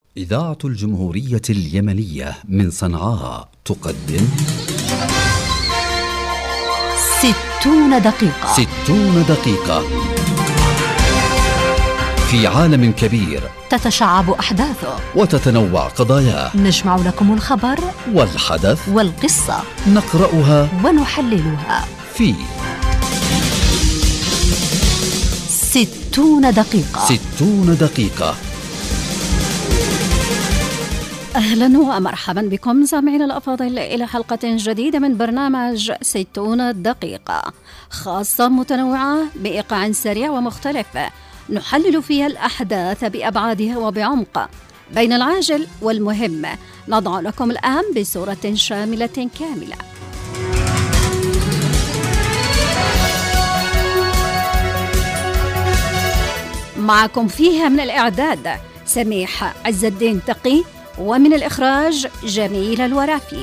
إذاعة الجمهورية اليمنية من صنعاء تقدم 60 دقيقة. 60 دقيقة في عالم كبير تتشعب أحداثه وتتنوع قضاياه. نجمع لكم الخبر والحدث والقصة، نقرأها ونحللها في 60 دقيقة. 60 دقيقة. أهلا ومرحبا بكم سامعين الأفاضل إلى حلقة جديدة من برنامج 60 دقيقة، خاصة متنوعة بإيقاع سريع ومختلف نحلل فيها الأحداث بأبعادها وبعمق بين العاجل والمهم. نضع لكم الآن بصورة شاملة كاملة. معكم فيها من الإعداد سميح عز الدين تقي، ومن الإخراج جميل الورافي.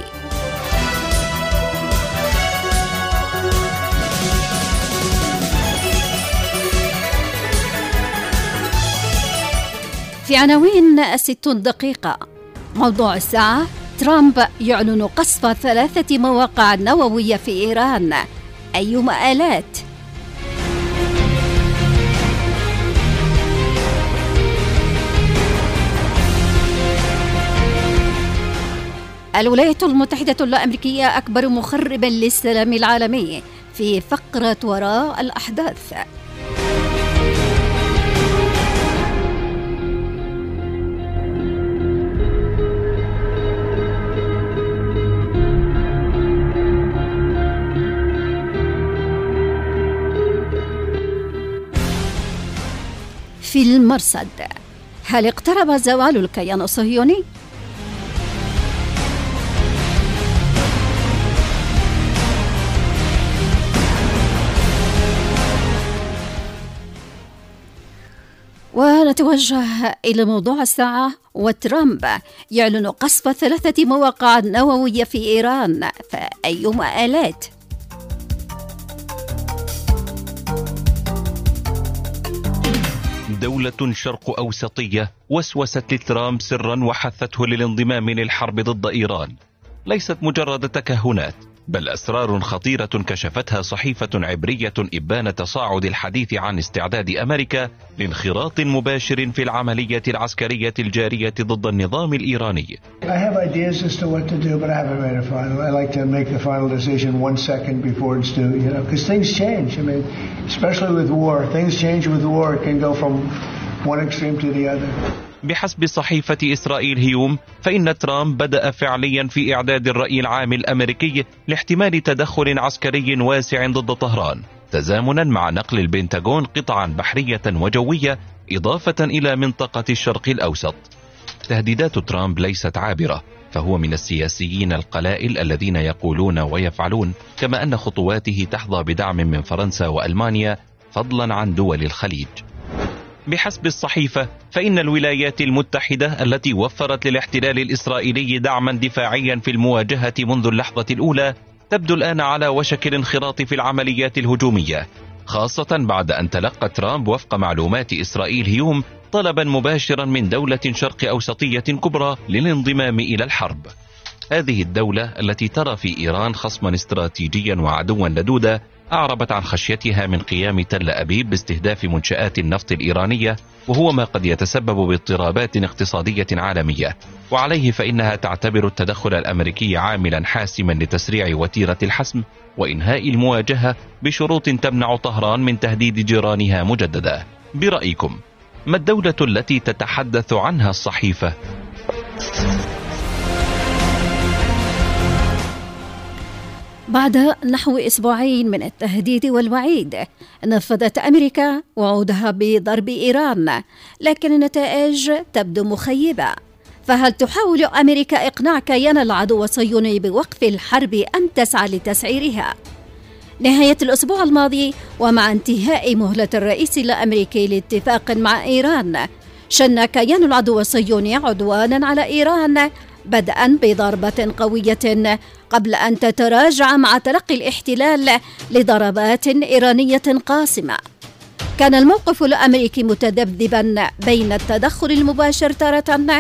في عناوين 60 دقيقة: موضوع الساعة، ترامب يعلن قصف 3 مواقع نووية في إيران، أي مآلات؟ الولايات المتحدة الأمريكية أكبر مخرب للسلام العالمي، في فقرة وراء الأحداث. في المرصد: هل اقترب زوال الكيان الصهيوني؟ ونتوجه إلى موضوع الساعة، وترامب يعلن قصف 3 مواقع نووية في إيران، فأي مآلات؟ دولة شرق أوسطية وسوست لترامب سرا وحثته للانضمام للحرب ضد إيران. ليست مجرد تكهنات، بل أسرار خطيرة كشفتها صحيفة عبرية إبان تصاعد الحديث عن استعداد أمريكا لانخراط مباشر في العملية العسكرية الجارية ضد النظام الإيراني. بحسب صحيفة إسرائيل هيوم، فإن ترامب بدأ فعليا في إعداد الرأي العام الأمريكي لاحتمال تدخل عسكري واسع ضد طهران، تزامنا مع نقل البنتاغون قطعا بحرية وجوية إضافة إلى منطقة الشرق الأوسط. تهديدات ترامب ليست عابرة، فهو من السياسيين القلائل الذين يقولون ويفعلون، كما أن خطواته تحظى بدعم من فرنسا وألمانيا فضلا عن دول الخليج. بحسب الصحيفة، فإن الولايات المتحدة التي وفرت للاحتلال الإسرائيلي دعما دفاعيا في المواجهة منذ اللحظة الأولى تبدو الآن على وشك الانخراط في العمليات الهجومية، خاصة بعد أن تلقى ترامب وفق معلومات إسرائيل هيوم طلبا مباشرا من دولة شرق أوسطية كبرى للانضمام إلى الحرب. هذه الدولة التي ترى في إيران خصما استراتيجيا وعدوا لدودا أعربت عن خشيتها من قيام تل أبيب باستهداف منشآت النفط الإيرانية، وهو ما قد يتسبب باضطرابات اقتصادية عالمية، وعليه فإنها تعتبر التدخل الأمريكي عاملا حاسما لتسريع وتيرة الحسم وإنهاء المواجهة بشروط تمنع طهران من تهديد جيرانها مجددا. برأيكم، ما الدولة التي تتحدث عنها الصحيفة؟ بعد نحو 2 أسبوعين من التهديد والوعيد، نفذت أمريكا وعودها بضرب إيران، لكن النتائج تبدو مخيبة. فهل تحاول أمريكا إقناع كيان العدو الصهيوني بوقف الحرب أم تسعى لتسعيرها؟ نهاية الأسبوع الماضي، ومع انتهاء مهلة الرئيس الأمريكي لاتفاق مع إيران، شن كيان العدو الصهيوني عدوانا على إيران، بدءا بضربة قوية قبل أن تتراجع مع تلقي الاحتلال لضربات إيرانية قاصمة. كان الموقف الأمريكي متذبذبا بين التدخل المباشر تارة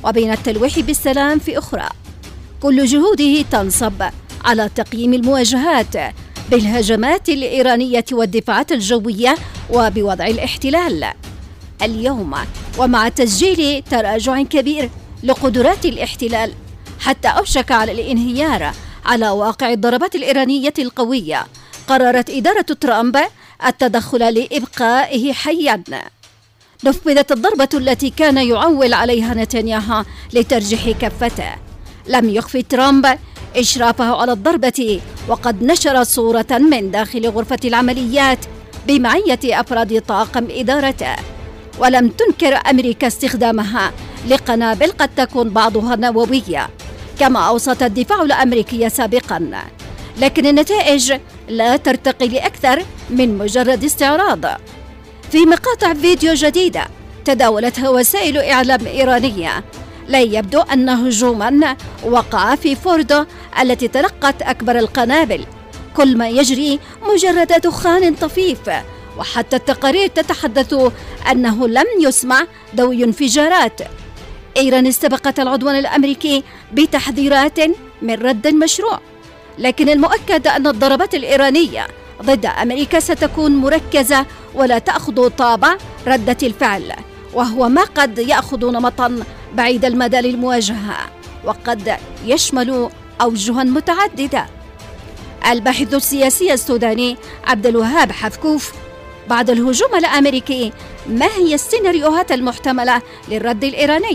وبين التلويح بالسلام في أخرى. كل جهوده تنصب على تقييم المواجهات بالهجمات الإيرانية والدفاعات الجوية وبوضع الاحتلال. اليوم ومع تسجيل تراجع كبير لقدرات الاحتلال حتى أوشك على الانهيار على واقع الضربات الإيرانية القوية، قررت إدارة ترامب التدخل لإبقائه حياً. نفذت الضربة التي كان يعول عليها نتنياهو لترجيح كفته. لم يخفي ترامب إشرافه على الضربة، وقد نشر صورة من داخل غرفة العمليات بمعية أفراد طاقم إدارته. ولم تنكر أمريكا استخدامها لقنابل قد تكون بعضها نووية كما أوصت الدفاع الأمريكي سابقا، لكن النتائج لا ترتقي لأكثر من مجرد استعراض. في مقاطع فيديو جديدة تداولتها وسائل إعلام إيرانية، لا يبدو أن هجوما وقع في فوردو التي تلقت أكبر القنابل. كل ما يجري مجرد دخان طفيف، وحتى التقارير تتحدث أنه لم يسمع دوي انفجارات. إيران استبقت العدوان الأمريكي بتحذيرات من رد مشروع، لكن المؤكد أن الضربات الإيرانية ضد أمريكا ستكون مركزة ولا تأخذ طابع ردة الفعل، وهو ما قد يأخذ نمطا بعيد المدى للمواجهة، وقد يشمل أوجها متعددة. الباحث السياسي السوداني عبد الوهاب حفكوف: بعد الهجوم الأمريكي ما هي السيناريوهات المحتملة للرد الإيراني؟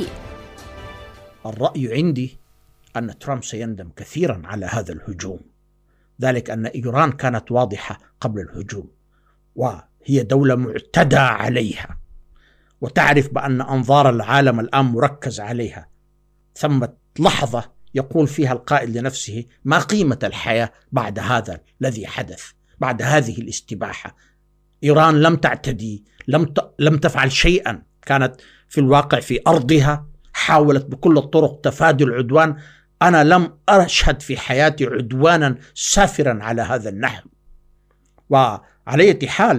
الرأي عندي أن ترامب سيندم كثيرا على هذا الهجوم، ذلك أن إيران كانت واضحة قبل الهجوم، وهي دولة معتدى عليها، وتعرف بأن أنظار العالم الآن مركز عليها. ثمة لحظة يقول فيها القائد لنفسه: ما قيمة الحياة بعد هذا الذي حدث، بعد هذه الاستباحة؟ إيران لم تعتدي، لم تفعل شيئا، كانت في الواقع في أرضها، حاولت بكل الطرق تفادي العدوان. أنا لم أشهد في حياتي عدوانا سافرا على هذا النحو. وعلى أي حال،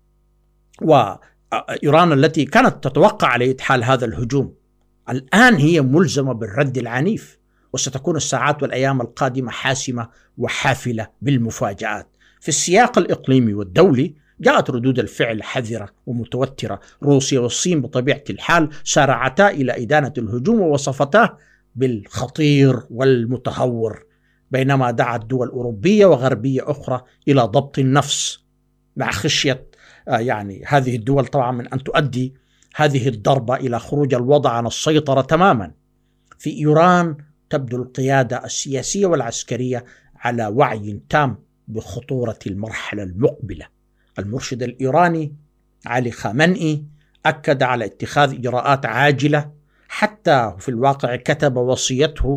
وإيران التي كانت تتوقع على أي حال هذا الهجوم الآن هي ملزمة بالرد العنيف، وستكون الساعات والأيام القادمة حاسمة وحافلة بالمفاجآت. في السياق الإقليمي والدولي جاءت ردود الفعل حذرة ومتوترة. روسيا والصين بطبيعة الحال سارعتا إلى إدانة الهجوم ووصفتاه بالخطير والمتهور، بينما دعت دول أوروبية وغربية أخرى إلى ضبط النفس، مع خشية هذه الدول طبعا من أن تؤدي هذه الضربة إلى خروج الوضع عن السيطرة تماما. في إيران تبدو القيادة السياسية والعسكرية على وعي تام بخطورة المرحلة المقبلة. المرشد الإيراني علي خامنئي أكد على اتخاذ إجراءات عاجلة، حتى في الواقع كتب وصيته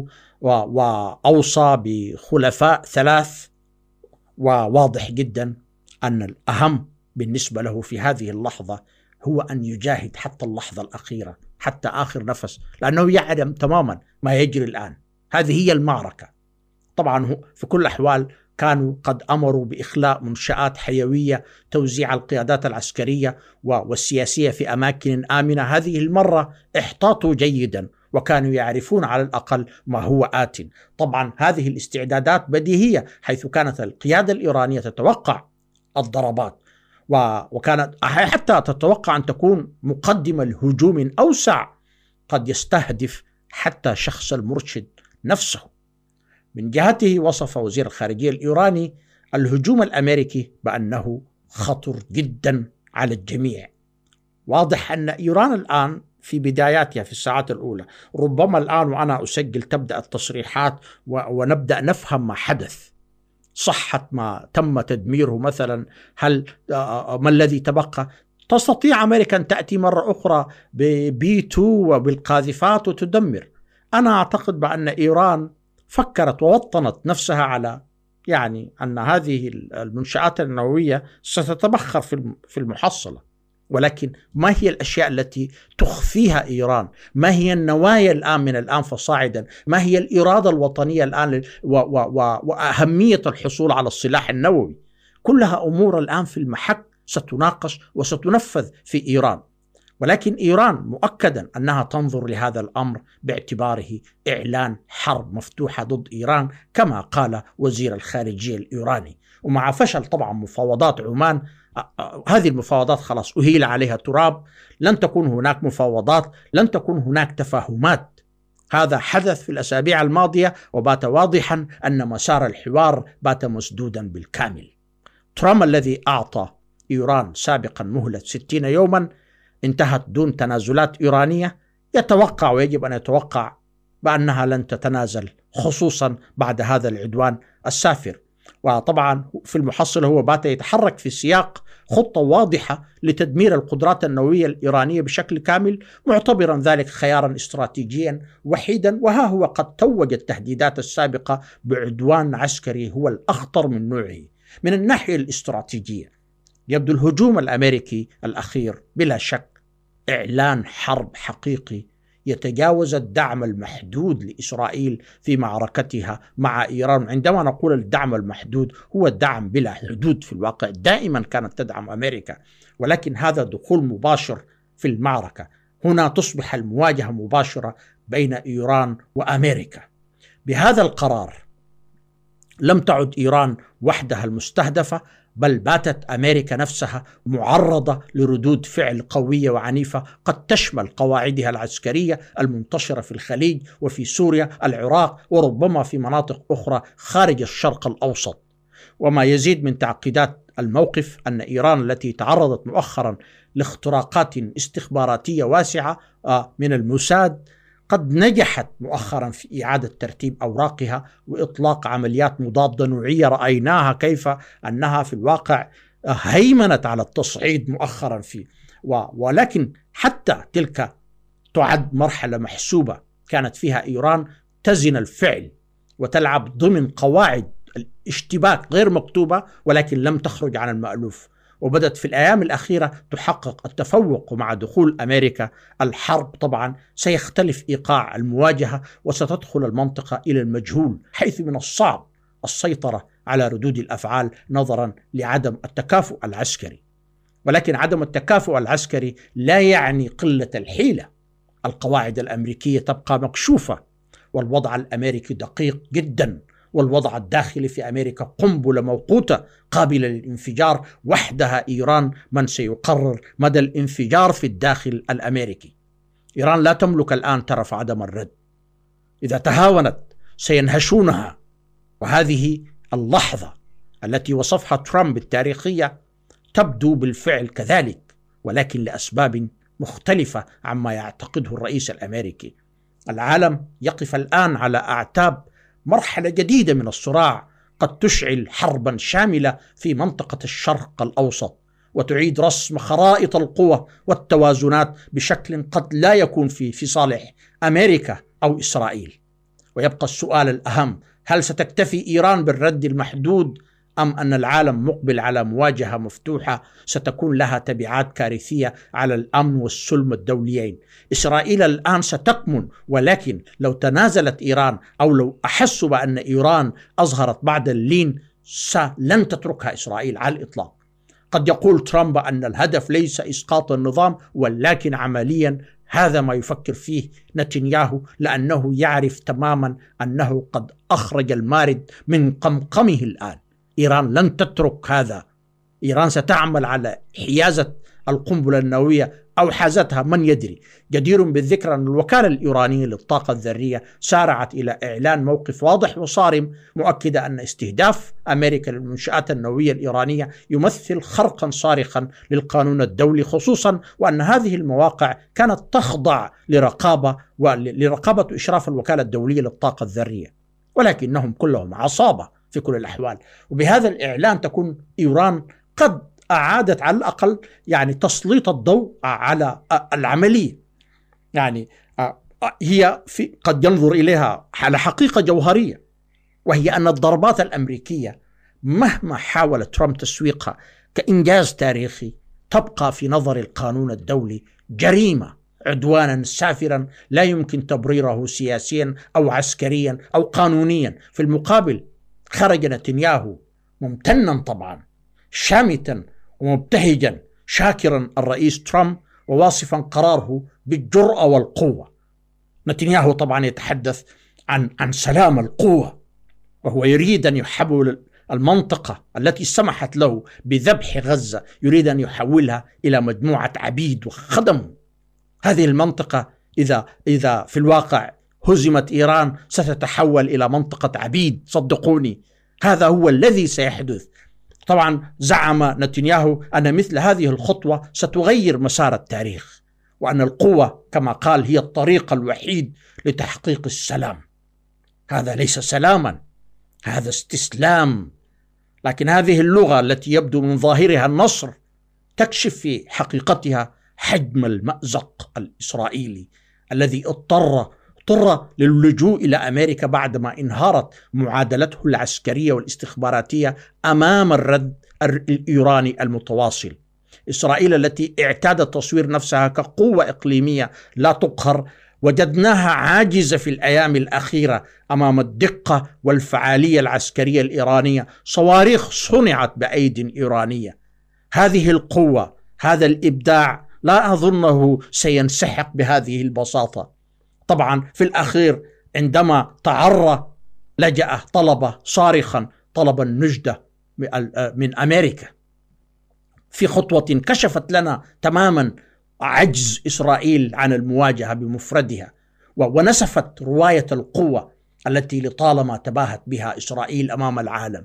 وأوصى بخلفاء 3، وواضح جدا أن الأهم بالنسبة له في هذه اللحظة هو أن يجاهد حتى اللحظة الأخيرة، حتى آخر نفس، لأنه يعلم تماما ما يجري الآن. هذه هي المعركة. طبعا في كل الأحوال كانوا قد أمروا بإخلاء منشآت حيوية، توزيع القيادات العسكرية والسياسية في أماكن آمنة. هذه المرة احتاطوا جيدا وكانوا يعرفون على الأقل ما هو آت. طبعا هذه الاستعدادات بديهية، حيث كانت القيادة الإيرانية تتوقع الضربات، وكانت حتى تتوقع أن تكون مقدمة لهجوم أوسع قد يستهدف حتى شخص المرشد نفسه. من جهته وصف وزير الخارجية الإيراني الهجوم الأمريكي بأنه خطر جدا على الجميع. واضح أن إيران الآن في بداياتها في الساعات الأولى، ربما الآن وأنا أسجل تبدأ التصريحات ونبدأ نفهم ما حدث، صحة ما تم تدميره مثلا، هل ما الذي تبقى. تستطيع أمريكا أن تأتي مرة أخرى ب2 وبالقاذفات وتدمر. أنا أعتقد بأن إيران فكرت ووطنت نفسها على أن هذه المنشآت النووية ستتبخر في المحصلة، ولكن ما هي الأشياء التي تخفيها إيران؟ ما هي النوايا الآن من الآن فصاعدا؟ ما هي الإرادة الوطنية الآن وأهمية الحصول على السلاح النووي؟ كلها أمور الآن في المحك ستناقش وستنفذ في إيران. ولكن إيران مؤكدا أنها تنظر لهذا الأمر باعتباره إعلان حرب مفتوحة ضد إيران كما قال وزير الخارجية الإيراني. ومع فشل طبعا مفاوضات عمان، هذه المفاوضات خلاص أهيل عليها تراب، لن تكون هناك مفاوضات، لن تكون هناك تفاهمات. هذا حدث في الأسابيع الماضية، وبات واضحا أن مسار الحوار بات مسدودا بالكامل. ترامب الذي أعطى إيران سابقا مهلة 60 يوما انتهت دون تنازلات إيرانية، يتوقع ويجب أن يتوقع بأنها لن تتنازل، خصوصا بعد هذا العدوان السافر. وطبعا في المحصلة هو بات يتحرك في سياق خطة واضحة لتدمير القدرات النووية الإيرانية بشكل كامل، معتبرا ذلك خيارا استراتيجيا وحيدا. وها هو قد توج التهديدات السابقة بعدوان عسكري هو الأخطر من نوعه. من الناحية الاستراتيجية يبدو الهجوم الأمريكي الأخير بلا شك إعلان حرب حقيقي يتجاوز الدعم المحدود لإسرائيل في معركتها مع إيران. عندما نقول الدعم المحدود هو الدعم بلا حدود، في الواقع دائما كانت تدعم أمريكا، ولكن هذا دخول مباشر في المعركة. هنا تصبح المواجهة مباشرة بين إيران وأمريكا. بهذا القرار لم تعد إيران وحدها المستهدفة، بل باتت أمريكا نفسها معرضة لردود فعل قوية وعنيفة قد تشمل قواعدها العسكرية المنتشرة في الخليج وفي سوريا، العراق، وربما في مناطق أخرى خارج الشرق الأوسط. وما يزيد من تعقيدات الموقف أن إيران التي تعرضت مؤخرا لاختراقات استخباراتية واسعة من الموساد قد نجحت مؤخرا في إعادة ترتيب أوراقها وإطلاق عمليات مضادة نوعية رأيناها كيف أنها في الواقع هيمنت على التصعيد مؤخرا فيه. ولكن حتى تلك تعد مرحلة محسوبة كانت فيها إيران تزن الفعل وتلعب ضمن قواعد الاشتباك غير مكتوبة، ولكن لم تخرج عن المألوف، وبدأت في الأيام الأخيرة تحقق التفوق. ومع دخول أمريكا الحرب طبعا سيختلف إيقاع المواجهة، وستدخل المنطقة إلى المجهول، حيث من الصعب السيطرة على ردود الأفعال نظرا لعدم التكافؤ العسكري. ولكن عدم التكافؤ العسكري لا يعني قلة الحيلة. القواعد الأمريكية تبقى مكشوفة، والوضع الأمريكي دقيق جدا، والوضع الداخلي في أمريكا قنبلة موقوتة قابلة للانفجار. وحدها إيران من سيقرر مدى الانفجار في الداخل الأمريكي. إيران لا تملك الآن ترف عدم الرد، إذا تهاونت سينهشونها. وهذه اللحظة التي وصفها ترامب التاريخية تبدو بالفعل كذلك، ولكن لأسباب مختلفة عما يعتقده الرئيس الأمريكي. العالم يقف الآن على أعتاب مرحلة جديدة من الصراع قد تشعل حربا شاملة في منطقة الشرق الأوسط، وتعيد رسم خرائط القوى والتوازنات بشكل قد لا يكون في صالح أمريكا أو إسرائيل. ويبقى السؤال الأهم: هل ستكتفي إيران بالرد المحدود، أم أن العالم مقبل على مواجهة مفتوحة ستكون لها تبعات كارثية على الأمن والسلم الدوليين؟ إسرائيل الآن ستكمن، ولكن لو تنازلت إيران أو لو أحسوا بأن إيران أظهرت بعد اللين لن تتركها إسرائيل على الإطلاق. قد يقول ترامب أن الهدف ليس إسقاط النظام، ولكن عمليا هذا ما يفكر فيه نتنياهو، لأنه يعرف تماما أنه قد أخرج المارد من قمقمه الآن. إيران لن تترك هذا. إيران ستعمل على حيازة القنبلة النووية أو حازتها، من يدري. جدير بالذكر أن الوكالة الإيرانية للطاقة الذرية سارعت إلى إعلان موقف واضح وصارم، مؤكدة أن استهداف أمريكا للمنشآت النووية الإيرانية يمثل خرقا صارخا للقانون الدولي، خصوصا وأن هذه المواقع كانت تخضع لرقابة إشراف الوكالة الدولية للطاقة الذرية، ولكنهم كلهم عصابة في كل الأحوال. وبهذا الإعلان تكون إيران قد أعادت على الأقل تسليط الضوء على العملية. هي قد ينظر إليها على حقيقة جوهرية، وهي أن الضربات الأمريكية مهما حاول ترامب تسويقها كإنجاز تاريخي تبقى في نظر القانون الدولي جريمة، عدوانا سافرا لا يمكن تبريره سياسيا أو عسكريا أو قانونيا. في المقابل خرج نتنياهو ممتنا طبعا، شامتا ومبتهجا، شاكرا الرئيس ترامب وواصفا قراره بالجرأة والقوة. نتنياهو طبعا يتحدث عن سلام القوة، وهو يريد أن يحول المنطقة التي سمحت له بذبح غزة، يريد أن يحولها إلى مجموعة عبيد وخدم. هذه المنطقة إذا في الواقع هزمت إيران ستتحول إلى منطقة عبيد، صدقوني هذا هو الذي سيحدث. طبعا زعم نتنياهو أن مثل هذه الخطوة ستغير مسار التاريخ، وأن القوة كما قال هي الطريق الوحيد لتحقيق السلام. هذا ليس سلاما، هذا استسلام. لكن هذه اللغة التي يبدو من ظاهرها النصر تكشف في حقيقتها حجم المأزق الإسرائيلي الذي اضطر للجوء إلى أمريكا بعدما انهارت معادلته العسكرية والاستخباراتية أمام الرد الإيراني المتواصل. إسرائيل التي اعتادت تصوير نفسها كقوة إقليمية لا تقهر، وجدناها عاجزة في الأيام الأخيرة أمام الدقة والفعالية العسكرية الإيرانية. صواريخ صنعت بأيد إيرانية. هذه القوة، هذا الإبداع لا أظنه سينسحق بهذه البساطة. طبعا في الأخير عندما تعرى لجأ طلب صارخا، طلب النجدة من أمريكا في خطوة كشفت لنا تماما عجز إسرائيل عن المواجهة بمفردها، ونسفت رواية القوة التي لطالما تباهت بها إسرائيل أمام العالم.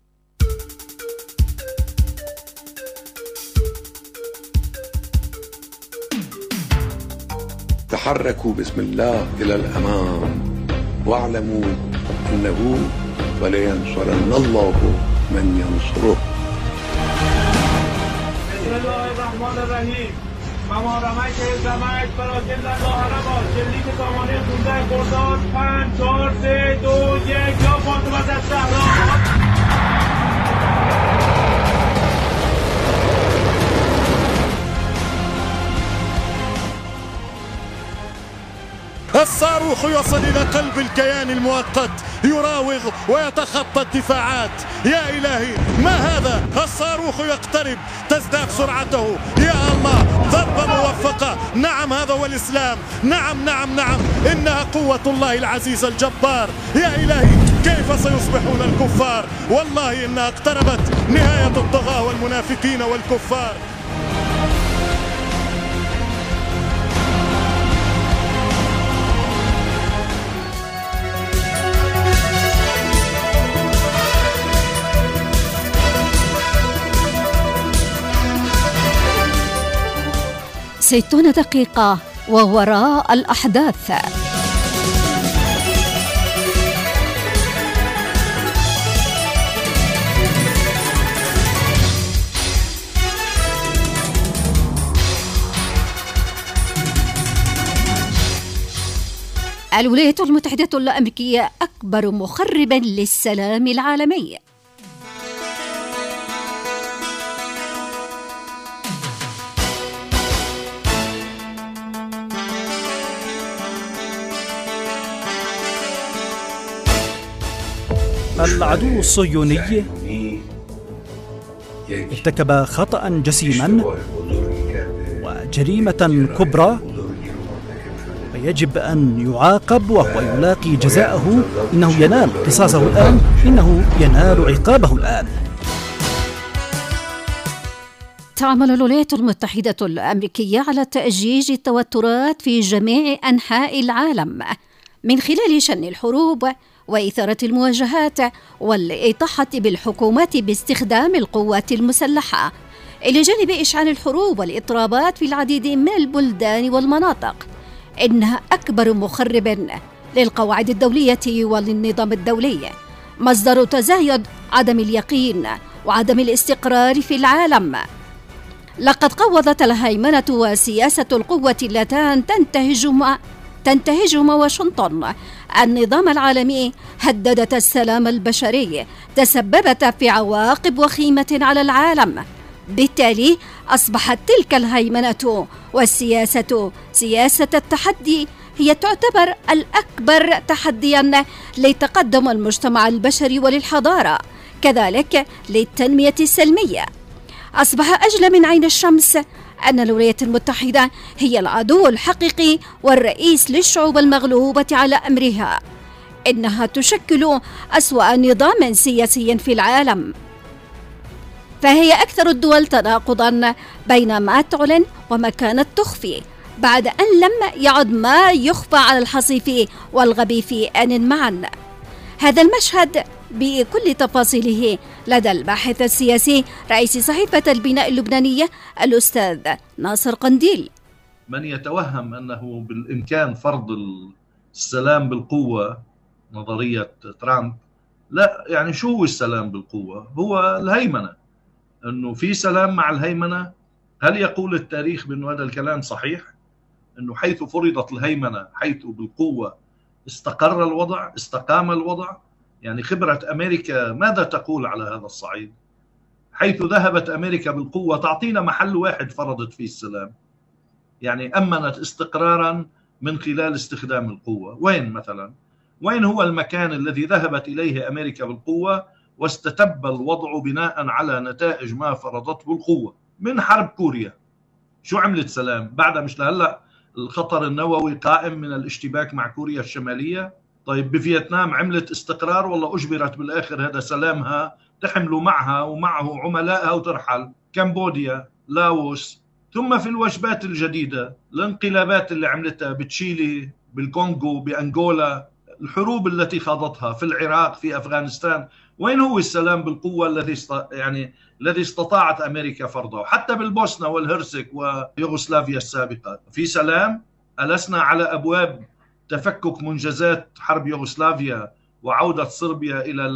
تحركوا بسم الله إلى الأمام، واعلموا أنه فلينصرن الله من ينصره. بسم الله الرحمن الرحیم. ممارمک زمک براکن در لاحره باش شلیک سامانه 15 خرداد 5 4 3 2 1 یا فاطمه از صحرا. الصاروخ يصل إلى قلب الكيان المؤقت، يراوغ ويتخطى الدفاعات. يا إلهي ما هذا؟ الصاروخ يقترب، تزداد سرعته. يا الله ضربة موفقة. نعم هذا هو الإسلام. نعم نعم نعم إنها قوة الله العزيز الجبار. يا إلهي كيف سيصبحون الكفار؟ والله إنها اقتربت نهاية الطغاة والمنافقين والكفار. ستون دقيقة ووراء الأحداث. الولايات المتحدة الأمريكية أكبر مخرب للسلام العالمي. العدو الصهيوني ارتكب خطأ جسيما وجريمة كبرى، ويجب أن يعاقب وهو يلاقي جزاءه. إنه ينال قصاصه الآن، إنه ينال عقابه الآن. تعمل الولايات المتحدة الأمريكية على تأجيج التوترات في جميع أنحاء العالم من خلال شن الحروب وإثارة المواجهات والإطاحة بالحكومات باستخدام القوات المسلحة، إلى جانب إشعال الحروب والاضطرابات في العديد من البلدان والمناطق. إنها أكبر مخرب للقواعد الدولية وللنظام الدولي، مصدر تزايد عدم اليقين وعدم الاستقرار في العالم. لقد قوضت الهيمنة وسياسة القوة اللتان تنتهجهما واشنطن النظام العالمي، هددت السلام البشري، تسببت في عواقب وخيمة على العالم. بالتالي أصبحت تلك الهيمنة والسياسة سياسة التحدي هي تعتبر الأكبر تحدياً لتقدم المجتمع البشري وللحضارة، كذلك للتنمية السلمية. أصبح أجل من عين الشمس أن الولايات المتحدة هي العدو الحقيقي والرئيس للشعوب المغلوبة على أمرها. إنها تشكل أسوأ نظام سياسي في العالم، فهي أكثر الدول تناقضا بين ما تعلن وما كانت تخفي، بعد أن لم يعد ما يخفى على الحصيف والغبي في آن معا. هذا المشهد بكل تفاصيله لدى الباحث السياسي رئيس صحيفة البناء اللبنانية الأستاذ ناصر قنديل. من يتوهم أنه بالإمكان فرض السلام بالقوة، نظرية ترامب، لا، يعني شو هو السلام بالقوة؟ هو الهيمنة، أنه في سلام مع الهيمنة. هل يقول التاريخ بأنه هذا الكلام صحيح؟ أنه حيث فرضت الهيمنة، حيث بالقوة استقر الوضع، استقام الوضع؟ يعني خبرة أمريكا ماذا تقول على هذا الصعيد؟ حيث ذهبت أمريكا بالقوة تعطينا محل واحد فرضت فيه السلام، يعني أمنت استقرارا من خلال استخدام القوة. وين مثلا؟ وين هو المكان الذي ذهبت إليه أمريكا بالقوة واستتب الوضع بناء على نتائج ما فرضته القوة؟ من حرب كوريا شو عملت سلام؟ بعدها مش لهلا الخطر النووي قائم من الاشتباك مع كوريا الشمالية. طيب بفيتنام عملت استقرار ولا أجبرت بالآخر هذا سلامها تحملوا معها ومعه عملائها وترحل؟ كمبوديا، لاوس. ثم في الوجبات الجديدة، الانقلابات اللي عملتها بتشيلي، بالكونغو، بأنغولا، الحروب التي خاضتها في العراق، في أفغانستان، وين هو السلام بالقوة الذي استطاعت أمريكا فرضه؟ حتى بالبوسنة والهرسك ويوغوسلافيا السابقة في سلام؟ ألسنا على أبواب تفكك منجزات حرب يوغوسلافيا وعودة صربيا إلى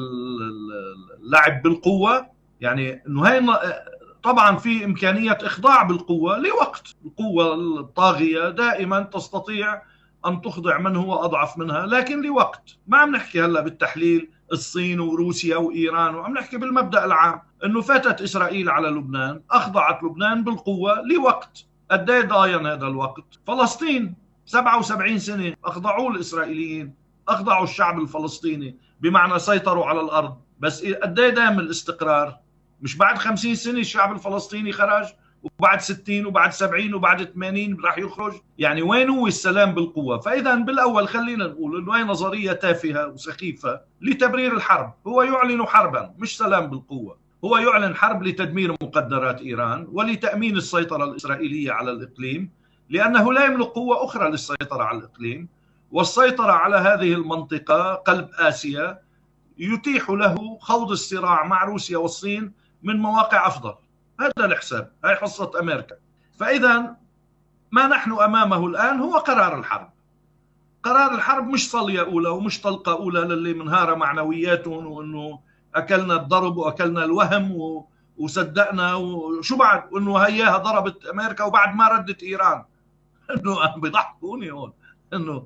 اللعب بالقوة؟ يعني إنه هاي طبعا في إمكانية إخضاع بالقوة لوقت. القوة الطاغية دائما تستطيع أن تخضع من هو أضعف منها، لكن لوقت. ما عم نحكي هلا بالتحليل الصين وروسيا وإيران، وعم نحكي بالمبدأ العام إنه فاتت إسرائيل على لبنان، أخضعت لبنان بالقوة لوقت. قد ايه ضاين هذا الوقت؟ فلسطين 77 سنة أخضعوا الإسرائيليين، أخضعوا الشعب الفلسطيني، بمعنى سيطروا على الأرض. بس قد ايه دام الاستقرار؟ مش بعد 50 سنة الشعب الفلسطيني خرج، وبعد 60 وبعد 70 وبعد 80 راح يخرج. يعني وين هو السلام بالقوة؟ فإذا بالأول خلينا نقول إنه هي نظرية تافهة وسخيفة لتبرير الحرب. هو يعلن حربا، مش سلام بالقوة. هو يعلن حرب لتدمير مقدرات إيران ولتأمين السيطرة الإسرائيلية على الإقليم، لأنه لا يملك قوة أخرى للسيطرة على الإقليم. والسيطرة على هذه المنطقة قلب آسيا يتيح له خوض الصراع مع روسيا والصين من مواقع أفضل. هذا الحساب، هاي حصة أمريكا. فإذا ما نحن أمامه الآن هو قرار الحرب. قرار الحرب مش صلية أولى ومش طلقة أولى للي منهارة معنوياتهم وإنه أكلنا الضرب وأكلنا الوهم وصدقنا وشو بعد، وإنه هياها ضربت أمريكا وبعد ما ردت إيران. إنه بيضحكوني هون، إنه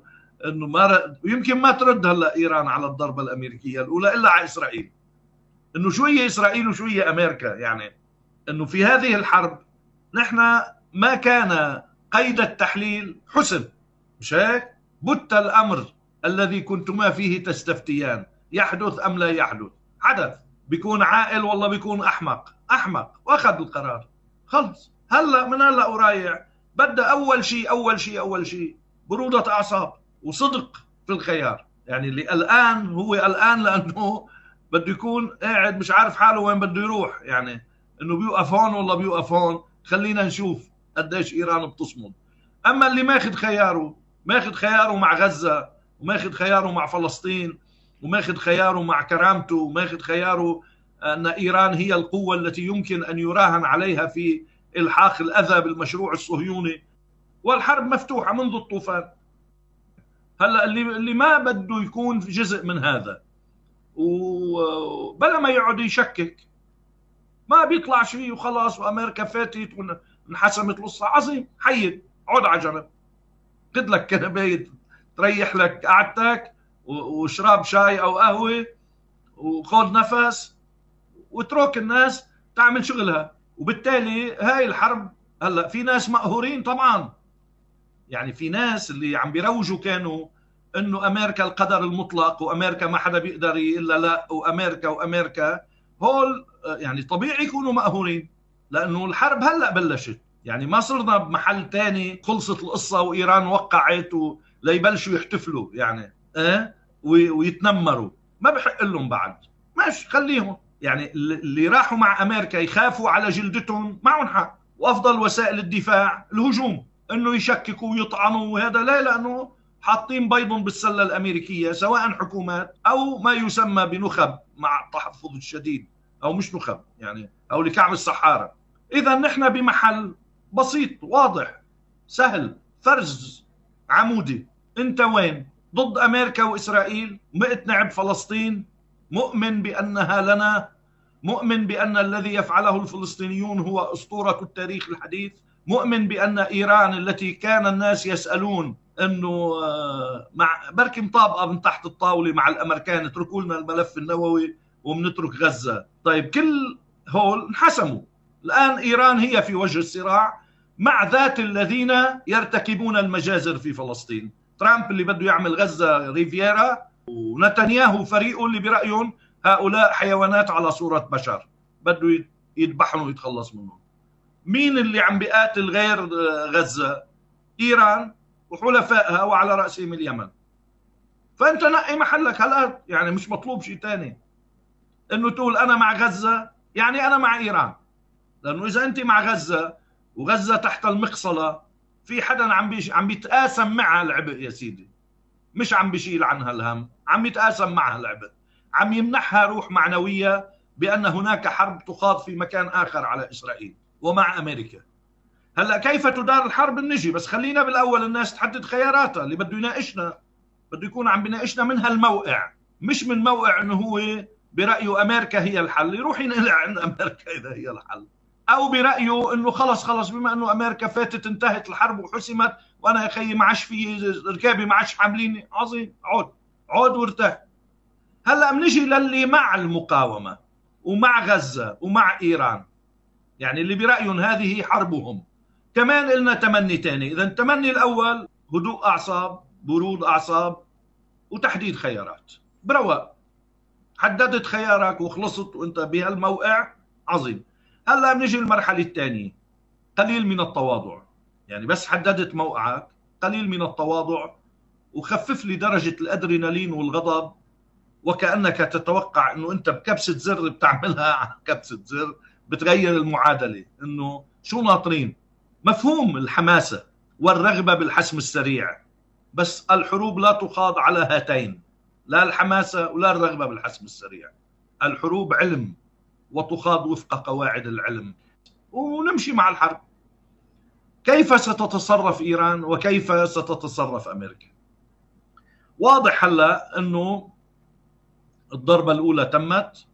ما يمكن ما ترد هلا إيران على الضربة الأمريكية الأولى إلا على إسرائيل. إنه شو هي إسرائيل وشو هي أمريكا؟ يعني إنه في هذه الحرب نحن ما كان قيد التحليل حسم، مش هيك؟ بت الأمر الذي كنتما فيه تستفتيان يحدث أم لا يحدث. حدث، بيكون عاقل والله بيكون أحمق وأخذ القرار. خلص هلا من هلا ورايح بدأ أول شيء برودة أعصاب وصدق في الخيار. يعني اللي الآن هو الآن لأنه بده يكون قاعد مش عارف حاله وين بده يروح، يعني إنه بيوقف هون والله بيوقف هون، خلينا نشوف قديش إيران بتصمد. أما اللي ماخذ خياره مع غزة، وماخذ خياره مع فلسطين، وماخذ خياره مع كرامته، وماخذ خياره أن إيران هي القوة التي يمكن أن يراهن عليها في إلحاق الأذى بالمشروع الصهيوني، والحرب مفتوحة منذ الطوفان. هلا اللي ما بده يكون جزء من هذا وبلا ما يقعد يشكك، ما بيطلع شيء وخلاص وأمريكا فاتت وانحسمت القصة. عظيم، حيد، عود على جنب، خد لك كنباية تريح لك قعدتك وشراب شاي أو قهوة وخذ نفس واترك الناس تعمل شغلها. وبالتالي هاي الحرب هلا في ناس مقهورين طبعا، يعني في ناس اللي عم بيروجوا كانوا انه امريكا القدر المطلق وامريكا ما حدا بيقدر الا لا وامريكا هول يعني طبيعي يكونوا مقهورين، لانه الحرب هلا بلشت يعني ما صرنا بمحل تاني خلصت القصة وإيران وقعت ليبلشوا يحتفلوا يعني ويتنمروا. ما بحق لهم بعد، ماشي خليهم. يعني اللي راحوا مع أمريكا يخافوا على جلدتهم معهم حق، وأفضل وسائل الدفاع الهجوم، إنه يشككوا ويطعنوا وهذا لا، لأنه حاطين بيضهم بالسلة الأمريكية، سواء حكومات أو ما يسمى بنخب مع التحفظ الشديد، أو مش نخب يعني، أو لكعب السحارة. إذا نحن بمحل بسيط واضح سهل، فرز عمودي. أنت وين؟ ضد أمريكا وإسرائيل، مقتنع بفلسطين، مؤمن بأنها لنا، مؤمن بأن الذي يفعله الفلسطينيون هو أسطورة التاريخ الحديث، مؤمن بأن إيران التي كان الناس يسألون أنه مع بركي مطابقة من تحت الطاولة مع الأمريكان، اتركوا لنا الملف النووي ومنترك غزة. طيب كل هول انحسموا. الآن إيران هي في وجه الصراع مع ذات الذين يرتكبون المجازر في فلسطين. ترامب اللي بده يعمل غزة ريفيرا، ونتنياهو فريقه اللي برأيهم هؤلاء حيوانات على صورة بشر، بده يذبحهم ويتخلص منهم. مين اللي عم بيقاتل غير غزة؟ إيران وحلفائها، وعلى رأسهم اليمن. فأنت نقي محلك هلا، يعني مش مطلوب شيء تاني إنه تقول أنا مع غزة يعني أنا مع إيران، لأنه إذا أنت مع غزة وغزة تحت المقصلة، في حدا عم بيتقاسم معها العبء يا سيدي، مش عم بيشيل عنها الهم، عم يتقاسم معها العبء، عم يمنحها روح معنوية بأن هناك حرب تخاض في مكان آخر على إسرائيل ومع أمريكا. هلأ كيف تدار الحرب نجي، بس خلينا بالأول الناس تحدد خياراتها. اللي بده يناقشنا بده يكون عم بيناقشنا من هالموقع، مش من موقع انه هو برأيه أمريكا هي الحل، يروح ينقلع عن أمريكا إذا هي الحل، أو برأيه انه خلص بما انه أمريكا فاتت انتهت الحرب وحسمت، وأنا يا خيي ما عادش في ركابي ما عادش حامليني، عظيم، عود وارتاح. هلأ بنجي للي مع المقاومة ومع غزة ومع إيران، يعني اللي برأيهم هذه حربهم. كمان قلنا تمني تاني. إذا التمني الأول هدوء أعصاب، برود أعصاب، وتحديد خيارات برواق. حددت خيارك وخلصت وانت بهالموقع، عظيم. هلا بنجي المرحلة الثانية، قليل من التواضع. يعني بس حددت موقعك، قليل من التواضع، وخفف لي درجة الأدرينالين والغضب، وكأنك تتوقع انه انت بكبسة زر بتعملها كبسة زر بتغير المعادلة. انه شو ناطرين؟ مفهوم الحماسة والرغبة بالحسم السريع، بس الحروب لا تخاض على هاتين، لا الحماسة ولا الرغبة بالحسم السريع. الحروب علم، وتخاض وفق قواعد العلم، ونمشي مع الحرب. كيف ستتصرف إيران وكيف ستتصرف أمريكا؟ واضح هلا أنه الضربة الأولى تمت،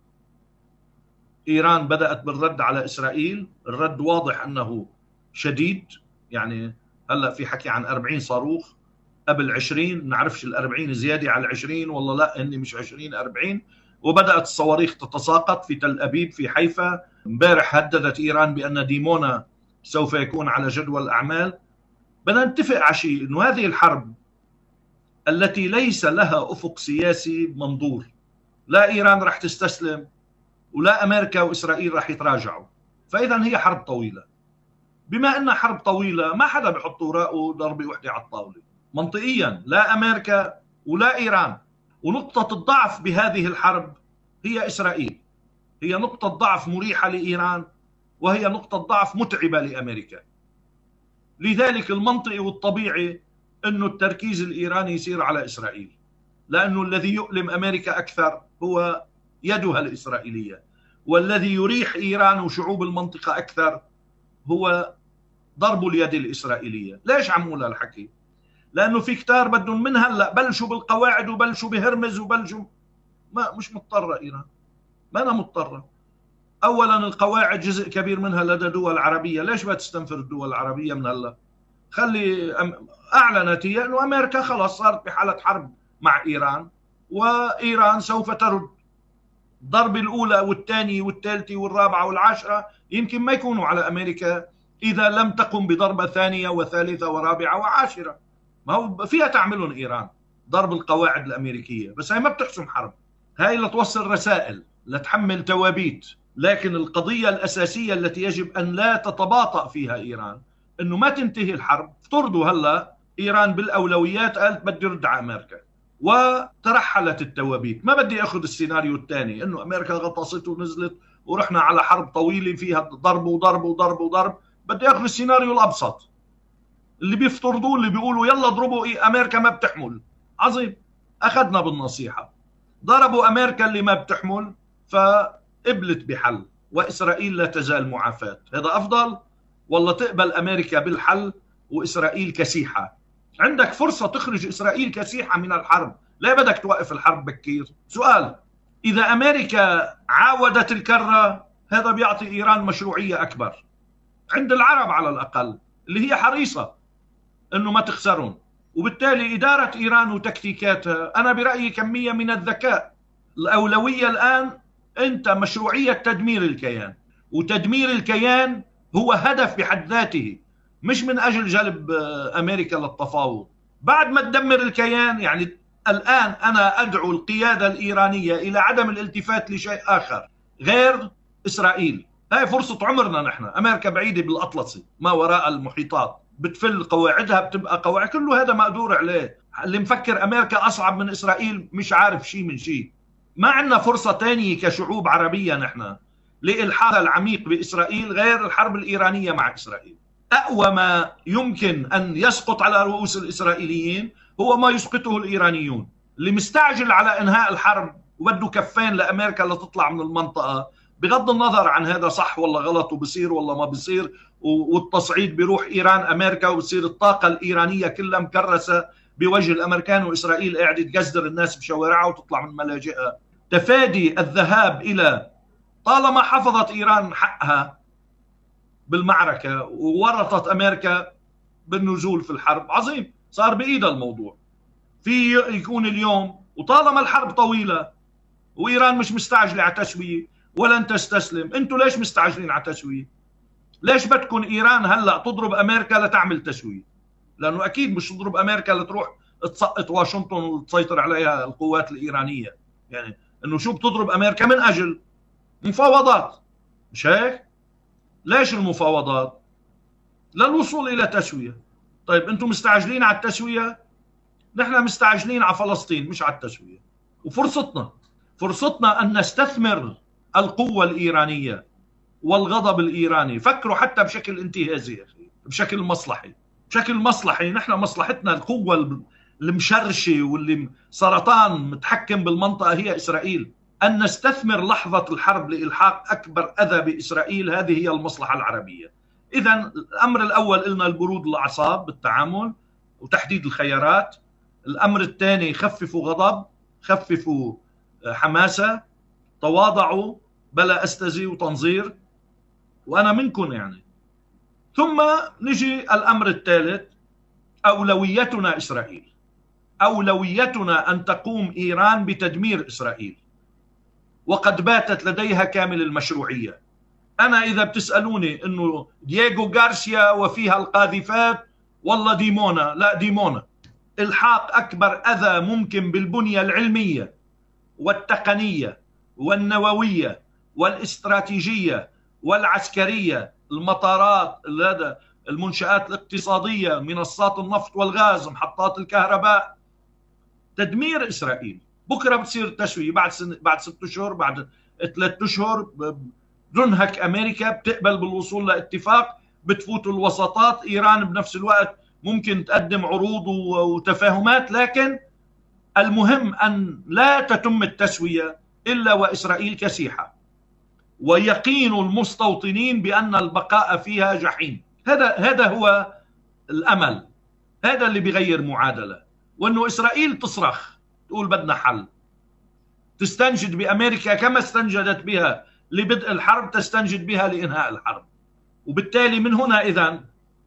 إيران بدأت بالرد على إسرائيل، الرد واضح أنه شديد. يعني هلا في حكي عن 40 صاروخ قبل 20، نعرفش ال40 زيادة على 20 والله لا، إني مش 20 40. وبدأت الصواريخ تتساقط في تل أبيب، في حيفا. امبارح هددت إيران بأن ديمونا سوف يكون على جدول الأعمال. بدنا نتفق على شيء، إنه هذه الحرب التي ليس لها أفق سياسي منظور، لا إيران رح تستسلم ولا أمريكا وإسرائيل رح يتراجعوا، فإذا هي حرب طويلة. بما أنها حرب طويلة ما حدا بيحط وراءه ضربة وحدة على الطاولة منطقيا، لا أمريكا ولا إيران. ونقطة الضعف بهذه الحرب هي إسرائيل، هي نقطة ضعف مريحة لإيران، وهي نقطة ضعف متعبة لأمريكا. لذلك المنطقي والطبيعي أنه التركيز الإيراني يصير على إسرائيل، لأنه الذي يؤلم أمريكا أكثر هو يدها الإسرائيلية، والذي يريح إيران وشعوب المنطقة أكثر هو ضرب اليد الإسرائيلية. ليش عم أقول هالحكي؟ لأنه في كتار بدهم من هلا بلشوا بالقواعد وبلشوا بهرمز وبلشوا، ما مش مضطرة إيران، ما أنا مضطرة. أولا القواعد جزء كبير منها لدى دول عربية، ليش ما تستنفر الدول العربية من هلا؟ خلي أعلنت هي أنه أمريكا خلاص صارت بحالة حرب مع إيران، وإيران سوف ترد. الضربة الأولى والثانية والثالثة والرابعة والعاشرة يمكن ما يكونوا على أمريكا إذا لم تقم بضربة ثانية وثالثة ورابعة وعاشرة. ما هو فيها تعملون إيران ضرب القواعد الأمريكية، بس هاي ما بتحسم حرب، هاي لتوصل رسائل، لتحمل توابيت لكن القضية الأساسية التي يجب أن لا تتباطأ فيها إيران أنه ما تنتهي الحرب. افترضوا هلأ إيران بالأولويات قالت بدي رد على أمريكا وترحلت التوابيت، ما بدي أخذ السيناريو الثاني أنه أمريكا غطست ونزلت ورحنا على حرب طويلة فيها ضرب وضرب وضرب وضرب. بدي أخذ السيناريو الأبسط اللي بيفترضوه، اللي بيقولوا يلا ضربوا أمريكا ما بتحمل. عظيم، أخذنا بالنصيحة، ضربوا أمريكا اللي ما بتحمل فقبلت بحل وإسرائيل لا تزال معافاة. هذا أفضل والله تقبل أمريكا بالحل وإسرائيل كسيحة؟ عندك فرصة تخرج إسرائيل كسيحة من الحرب، لا بدك توقف الحرب بكير. سؤال، إذا أمريكا عاودت الكرة هذا بيعطي إيران مشروعية أكبر عند العرب على الأقل اللي هي حريصة أنه ما تخسرون. وبالتالي إدارة إيران وتكتيكاتها أنا برأيي كمية من الذكاء. الأولوية الآن أنت مشروعية تدمير الكيان، وتدمير الكيان هو هدف بحد ذاته، مش من أجل جلب أمريكا للتفاوض. بعد ما تدمر الكيان يعني الآن أنا أدعو القيادة الإيرانية إلى عدم الالتفات لشيء آخر غير إسرائيل. هاي فرصة عمرنا نحن. أمريكا بعيدة بالأطلسي ما وراء المحيطات، بتفل قواعدها بتبقى قواعد، كله هذا مقدور عليه. اللي مفكر أمريكا أصعب من إسرائيل مش عارف شيء من شيء. ما عندنا فرصة تانية كشعوب عربية نحن لإلحاق العميق بإسرائيل غير الحرب الإيرانية مع إسرائيل. أقوى ما يمكن أن يسقط على رؤوس الإسرائيليين هو ما يسقطه الإيرانيون. اللي مستعجل على إنهاء الحرب وبده كفين لأمريكا لتطلع من المنطقة، بغض النظر عن هذا صح ولا غلط وبصير ولا ما بصير، والتصعيد بيروح إيران أمريكا وبصير الطاقة الإيرانية كلها مكرسة بوجه الأمريكان، وإسرائيل قاعدة تقزدر الناس بشوارعها وتطلع من ملاجئها. تفادي الذهاب إلى، طالما حفظت إيران حقها بالمعركة وورطت أمريكا بالنزول في الحرب، عظيم، صار بإيدها الموضوع. في يكون اليوم، وطالما الحرب طويلة وإيران مش مستعجلة على تسوية ولن تستسلم. انتوا ليش مستعجلين على تسوية؟ ليش بدكم إيران هلأ تضرب أمريكا لتعمل تسوية؟ لأنه أكيد مش تضرب أمريكا لتروح تسقط واشنطن وتسيطر عليها القوات الإيرانية. يعني إنه شو بتضرب أمريكا من أجل مفاوضات، مش هيك؟ ليش المفاوضات؟ للوصول إلى تسوية. طيب أنتم مستعجلين على التسوية، نحن مستعجلين على فلسطين مش على التسوية. وفرصتنا أن نستثمر القوة الإيرانية والغضب الإيراني. فكروا حتى بشكل انتهازي يا أخي، بشكل مصلحي. نحن مصلحتنا القوة المشرشة واللي سرطان متحكم بالمنطقة هي إسرائيل. أن نستثمر لحظة الحرب لإلحاق أكبر أذى بإسرائيل، هذه هي المصلحة العربية. إذن الأمر الأول قلنا البرود الأعصاب بالتعامل وتحديد الخيارات. الأمر الثاني خففوا غضب، خففوا حماسة، تواضعوا بلا أستزي وتنظير، وأنا منكم يعني. ثم نجي الأمر الثالث، أولويتنا إسرائيل. أولويتنا أن تقوم إيران بتدمير إسرائيل، وقد باتت لديها كامل المشروعية. أنا إذا بتسألوني إنه دييغو غارسيا وفيها القاذفات والله ديمونا، لا ديمونا. إلحاق أكبر أذى ممكن بالبنية العلمية والتقنية والنووية والاستراتيجية والعسكرية، المطارات، المنشآت الاقتصادية، منصات النفط والغاز، محطات الكهرباء. تدمير إسرائيل. بكرة بتصير تسوية، بعد 6 أشهر، بعد 3 أشهر تنهك أمريكا، بتقبل بالوصول لاتفاق، بتفوت الوساطات. إيران بنفس الوقت ممكن تقدم عروض وتفاهمات، لكن المهم أن لا تتم التسوية إلا وإسرائيل كسيحة، ويقين المستوطنين بأن البقاء فيها جحيم. هذا هو الأمل، هذا اللي بيغير معادلة. وأنه إسرائيل تصرخ تقول بدنا حل، تستنجد بأمريكا كما استنجدت بها لبدء الحرب، تستنجد بها لإنهاء الحرب. وبالتالي من هنا إذن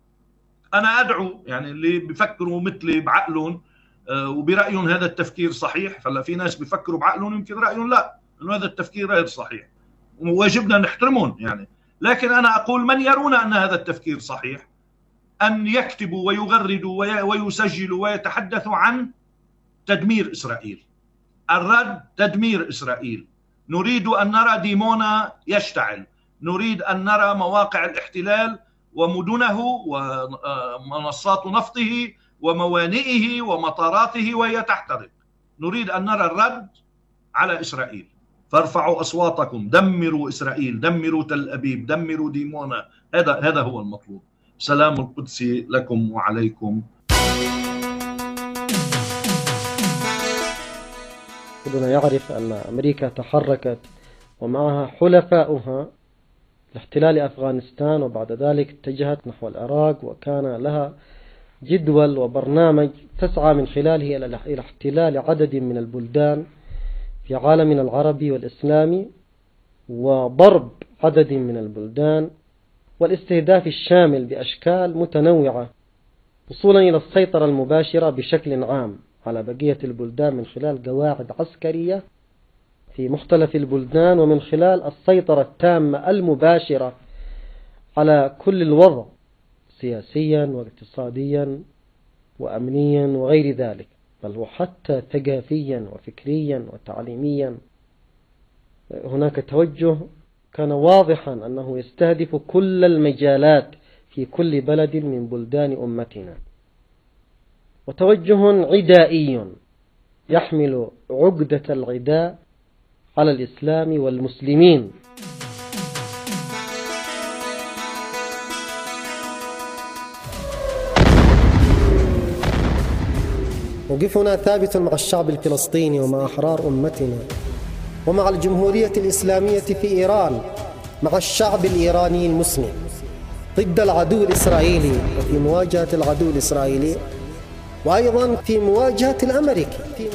أنا أدعو يعني اللي بيفكروا مثلي بعقلهم وبرأيهم هذا التفكير صحيح. فلا في ناس بيفكروا بعقلهم يمكن رأيهم لا، إنه هذا التفكير غير صحيح وواجبنا نحترمهم يعني. لكن أنا أقول من يرون أن هذا التفكير صحيح أن يكتبوا ويغردوا ويسجلوا ويتحدثوا عن تدمير إسرائيل. الرد تدمير إسرائيل. نريد أن نرى ديمونا يشتعل، نريد أن نرى مواقع الاحتلال ومدنه ومنصات نفطه وموانئه ومطاراته وهي تحترق. نريد أن نرى الرد على إسرائيل. فارفعوا أصواتكم، دمروا إسرائيل، دمروا تل أبيب، دمروا ديمونا. هذا هو المطلوب. سلام القدس لكم وعليكم. بدنا يعرف أن أمريكا تحركت ومعها حلفاؤها لاحتلال أفغانستان، وبعد ذلك اتجهت نحو العراق، وكان لها جدول وبرنامج تسعى من خلاله إلى احتلال عدد من البلدان في عالمنا العربي والإسلامي، وضرب عدد من البلدان، والاستهداف الشامل بأشكال متنوعة، وصولا إلى السيطرة المباشرة بشكل عام على بقية البلدان من خلال قواعد عسكرية في مختلف البلدان، ومن خلال السيطرة التامة المباشرة على كل الوضع سياسيا واقتصاديا وأمنيا وغير ذلك، بل وحتى ثقافيا وفكريا وتعليميا. هناك توجه كان واضحا أنه يستهدف كل المجالات في كل بلد من بلدان أمتنا، وتوجه عدائي يحمل عقدة العداء على الإسلام والمسلمين. موقفنا ثابت مع الشعب الفلسطيني ومع أحرار أمتنا ومع الجمهورية الإسلامية في إيران، مع الشعب الإيراني المسلم ضد العدو الإسرائيلي وفي مواجهة العدو الإسرائيلي، وأيضا في مواجهة الأمريكي.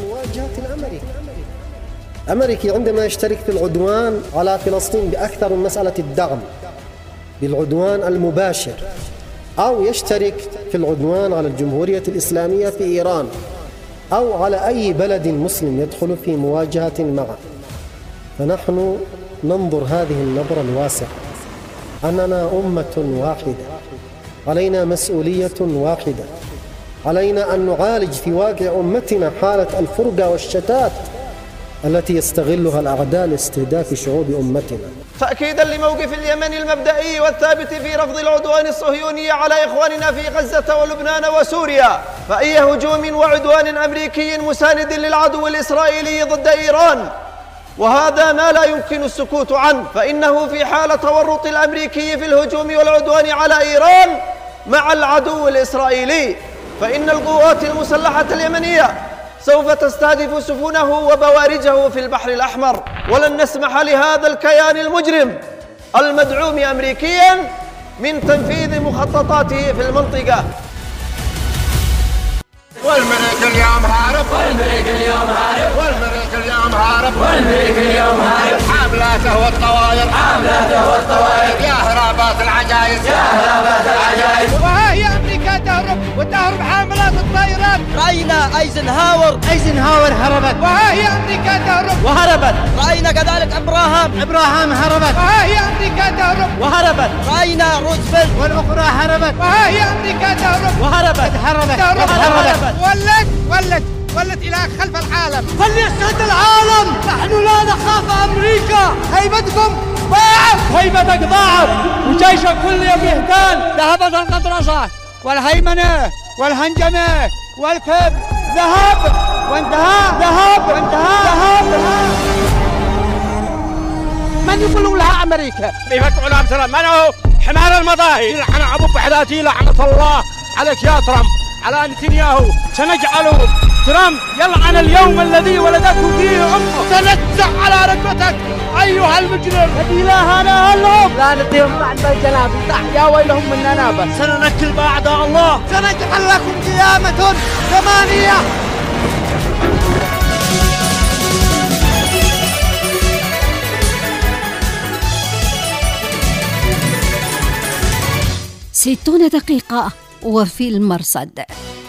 الأمريكي عندما يشترك في العدوان على فلسطين بأكثر من مسألة الدعم بالعدوان المباشر، أو يشترك في العدوان على الجمهورية الإسلامية في إيران أو على أي بلد مسلم يدخل في مواجهة معه، فنحن ننظر هذه النظرة الواسعة أننا أمة واحدة، علينا مسؤولية واحدة، علينا أن نعالج في واقع أمتنا حالة الفرقة والشتات التي يستغلها الأعداء لاستهداف شعوب أمتنا. تأكيدا لموقف اليمن المبدئي والثابت في رفض العدوان الصهيوني على إخواننا في غزة ولبنان وسوريا، فأي هجوم وعدوان أمريكي مساند للعدو الإسرائيلي ضد إيران، وهذا ما لا يمكن السكوت عنه، فإنه في حال تورط الأمريكي في الهجوم والعدوان على إيران مع العدو الإسرائيلي، فإن القوات المسلحة اليمنية سوف تستهدف سفنه وبوارجه في البحر الأحمر، ولن نسمح لهذا الكيان المجرم المدعوم أمريكيا من تنفيذ مخططاته في المنطقة. والملك اليوم هارب، والملك اليوم هارب، والملك اليوم هارب، والملك اليوم هارب، حاملاته والطواير، حاملاته والطواير، يا هرابات العجائز، يا هرابات العجائز. وها هي أمريكا تهرب وتهرب حاملات الطائرات. رأينا أيزنهاور هربت، وها هي أمريكا تهرب وهربت. رأينا كذلك إبراهام هربت، وها هي أمريكا تهرب وهربت. رأينا روزفلت والأخرى هربت، وها هي أمريكا تهرب وهربت. ولت إلى خلف العالم. فليشهد العالم نحن لا نخاف أمريكا. هيبتكم ضاعت، هيبتك ضاعت، وجيشك كل يوم يهتان. ذهبت القطرشة والهيمنة والهنجمة والكذب، ذهب وانتهى. من يقولون لها أمريكا؟ بيفتحوا لها بسلام. من هو حمار المضاهي؟ يلعن أبو بحذاتي، لعنة الله عليك يا ترامب، على نتنياهو. سنجعله ترامب يلعن اليوم الذي ولدته فيه أمه. سنتزع على ركبتك أيها المجرم. إلهنا لهم لا نديهم بعد الجناب، يا ويلهم من نابة. سننكل بأعداء الله، سنجعل لكم قيامة ثمانية. ستون دقيقة وفي المرصد.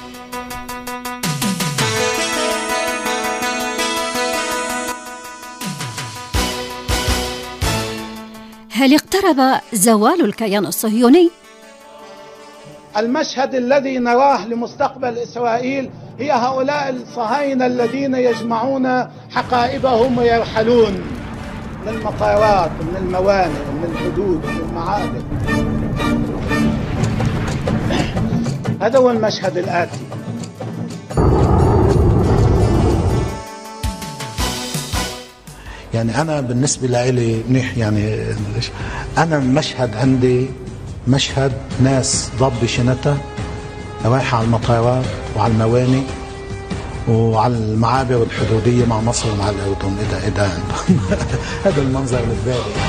هل اقترب زوال الكيان الصهيوني؟ المشهد الذي نراه لمستقبل إسرائيل هي هؤلاء الصهاينة الذين يجمعون حقائبهم ويرحلون. من المطارات ومن الموانئ ومن الحدود ومن المعابر. هذا هو المشهد الآتي. يعني أنا بالنسبة لي منيح، يعني أنا المشهد عندي مشهد ناس ضب شنطة رايحة على المطارات وعلى الموانئ وعلى المعابر الحدودية مع مصر ومع الأردن. إذا هذا المنظر اللي ببالي.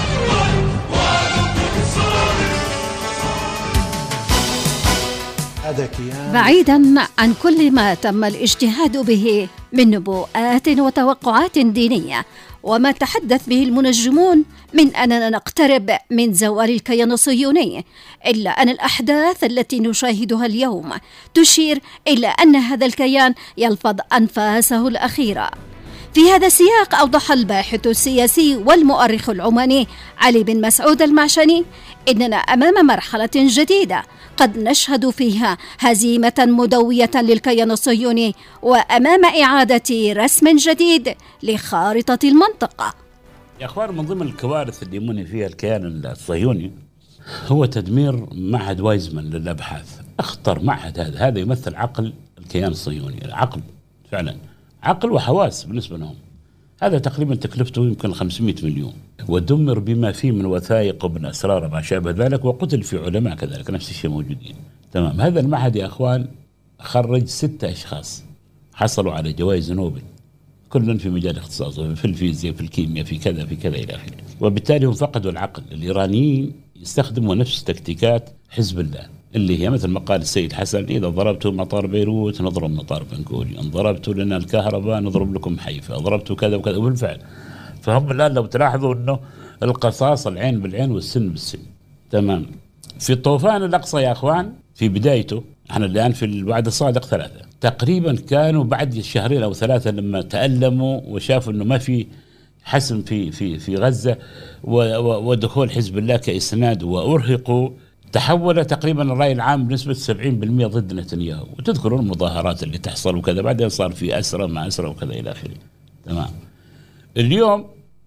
بعيدا عن كل ما تم الاجتهاد به من نبوءات وتوقعات دينية وما تحدث به المنجمون من أننا نقترب من زوال الكيان الصهيوني، إلا أن الأحداث التي نشاهدها اليوم تشير إلى أن هذا الكيان يلفظ أنفاسه الأخيرة. في هذا السياق أوضح الباحث السياسي والمؤرخ العماني علي بن مسعود المعشني إننا أمام مرحلة جديدة قد نشهد فيها هزيمة مدوية للكيان الصهيوني وأمام إعادة رسم جديد لخارطة المنطقة. يا أخوان، من ضمن الكوارث اللي يمني فيها الكيان الصهيوني هو تدمير معهد وايزمان للأبحاث. أخطر معهد هذا يمثل عقل الكيان الصهيوني، عقل فعلا، عقل وحواس بالنسبة لهم. هذا تقريبا تكلفته يمكن 500 مليون، ودمر بما فيه من وثائق ومن أسرار وما شابه ذلك، وقتل في علماء كذلك نفس الشيء موجودين. تمام. هذا المعهد يا أخوان خرج 6 أشخاص حصلوا على جوائز نوبل، كل في مجال اختصاصه، في الفيزياء، في الكيمياء، في كذا في كذا إلى آخره. وبالتالي هم فقدوا العقل. الإيرانيين يستخدموا نفس تكتيكات حزب الله، اللي هي مثل ما قال السيد حسن: إذا ضربتوا مطار بيروت نضرب مطار بنغوريون، إن ضربتوا لنا الكهرباء نضرب لكم حيفا، ضربتوا كذا وكذا. وبالفعل فهم الآن لو تلاحظوا أنه القصاص العين بالعين والسن بالسن. تمام. في طوفان الأقصى يا أخوان في بدايته، احنا الآن في الوعد الصادق 3 تقريبا، كانوا بعد شهرين أو 3 لما تألموا وشافوا أنه ما في حسم في غزة ودخول حزب الله كإسناد وأرهقوا، تحول تقريبا الرأي العام بنسبة 70% ضد نتنياهو. وتذكرون المظاهرات اللي تحصل وكذا، بعدين صار في أسرى مع أسرى وكذا إلى آخره. تمام. اليوم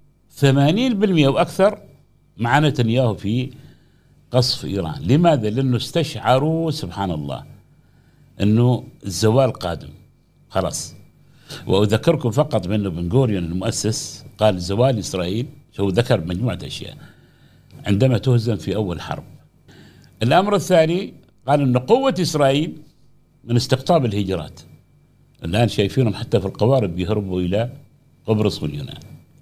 80% وأكثر مع نتنياهو في قصف إيران. لماذا؟ لأنه استشعروا سبحان الله أنه الزوال قادم خلاص. وأذكركم فقط بأنه بنغوريون المؤسس قال زوال إسرائيل، هو ذكر مجموعة أشياء عندما تهزم في أول حرب. الأمر الثاني قال أن قوة إسرائيل من استقطاب الهجرات. الآن شايفينهم حتى في القوارب بيهربوا إلى قبرص واليونان،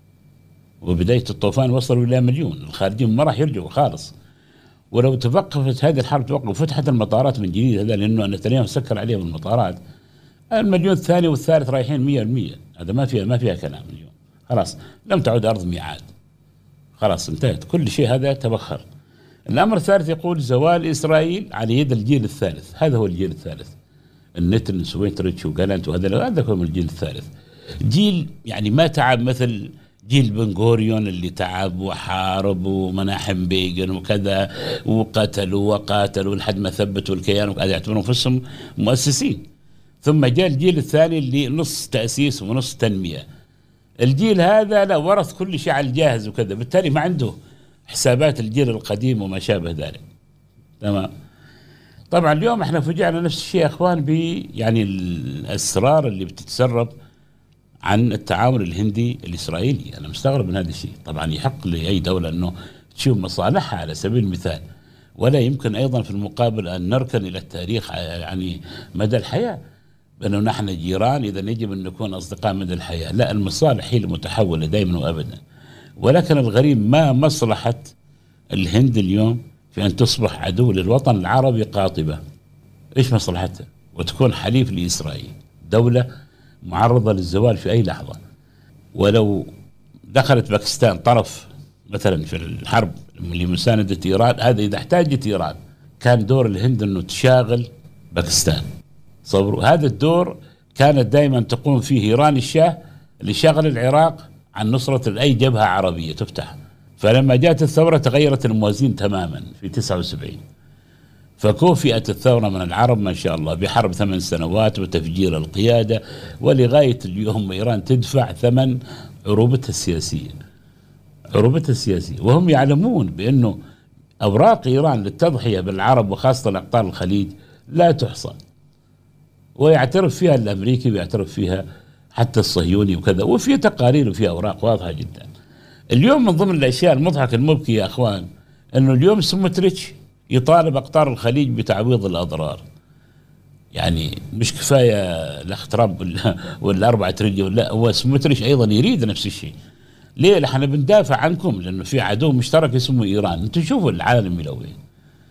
وبداية الطوفان وصلوا إلى 1,000,000. الخارجين ما راح يرجعوا خالص. ولو توقفت هذه الحرب وفتحت المطارات من جديد، هذا لأنه نتنياهو سكر عليهم المطارات، 1,000,000 الثاني والثالث رايحين 100%. هذا ما فيها كلام اليوم. خلاص لم تعد أرض ميعاد، خلاص انتهت كل شيء، هذا تبخر. الأمر الثالث يقول زوال إسرائيل على يد الجيل الثالث. هذا هو الجيل الثالث، النتن سويتريتش وجالنت، هذا هو الجيل الثالث. جيل يعني ما تعب مثل جيل بنغوريون اللي تعب وحارب ومناحم بيغن وكذا وقتلوا وقاتلوا لحد ما ثبتوا الكيان، وهذا يعتبرون انفسهم مؤسسين. ثم جاء الجيل الثاني اللي نص تأسيس ونص تنمية. الجيل هذا لا، ورث كل شيء على الجاهز وكذا، بالتالي ما عنده حسابات الجيل القديم وما شابه ذلك. تمام. طبعا اليوم احنا فجعنا نفس الشيء يا اخوان يعني الاسرار اللي بتتسرب عن التعاون الهندي الاسرائيلي. انا مستغرب من هذا الشيء. طبعا يحق لاي دولة انه تشوف مصالحها على سبيل المثال، ولا يمكن ايضا في المقابل ان نركن الى التاريخ يعني مدى الحياة بانه نحن جيران اذا يجب ان نكون اصدقاء مدى الحياة. لا، المصالح هي المتحولة دائما وابدا. ولكن الغريب ما مصلحة الهند اليوم في أن تصبح عدو للوطن العربي قاطبة. إيش مصلحتها؟ وتكون حليف لإسرائيل، دولة معرضة للزوال في أي لحظة. ولو دخلت باكستان طرف مثلا في الحرب لمساندة إيران، هذا إذا احتاجت إيران، كان دور الهند أنه تشاغل باكستان. صبروا، هذا الدور كانت دائما تقوم فيه إيران الشاه لشغل العراق عن نصرة أي جبهة عربية تفتح. فلما جاءت الثورة تغيرت الموازين تماما في 79، فكوفئت الثورة من العرب ما شاء الله بحرب 8 سنوات وتفجير القيادة، ولغاية اليوم إيران تدفع ثمن عروبتها السياسية. عروبتها السياسية، وهم يعلمون بأنه أوراق إيران للتضحية بالعرب وخاصة أقطار الخليج لا تحصى، ويعترف فيها الأمريكي ويعترف فيها حتى الصهيوني وكذا، وفي تقارير وفي أوراق واضحة جدا. اليوم من ضمن الأشياء المضحكة المبكية يا أخوان أنه اليوم سموتريتش يطالب أقطار الخليج بتعويض الأضرار. يعني مش كفاية الأخ ترامب ولا 4 تريليون، لا، هو سموتريتش أيضا يريد نفس الشيء. ليه؟ احنا بندافع عنكم لأنه في عدو مشترك اسمه إيران. انتم شوفوا العالم إلى وين.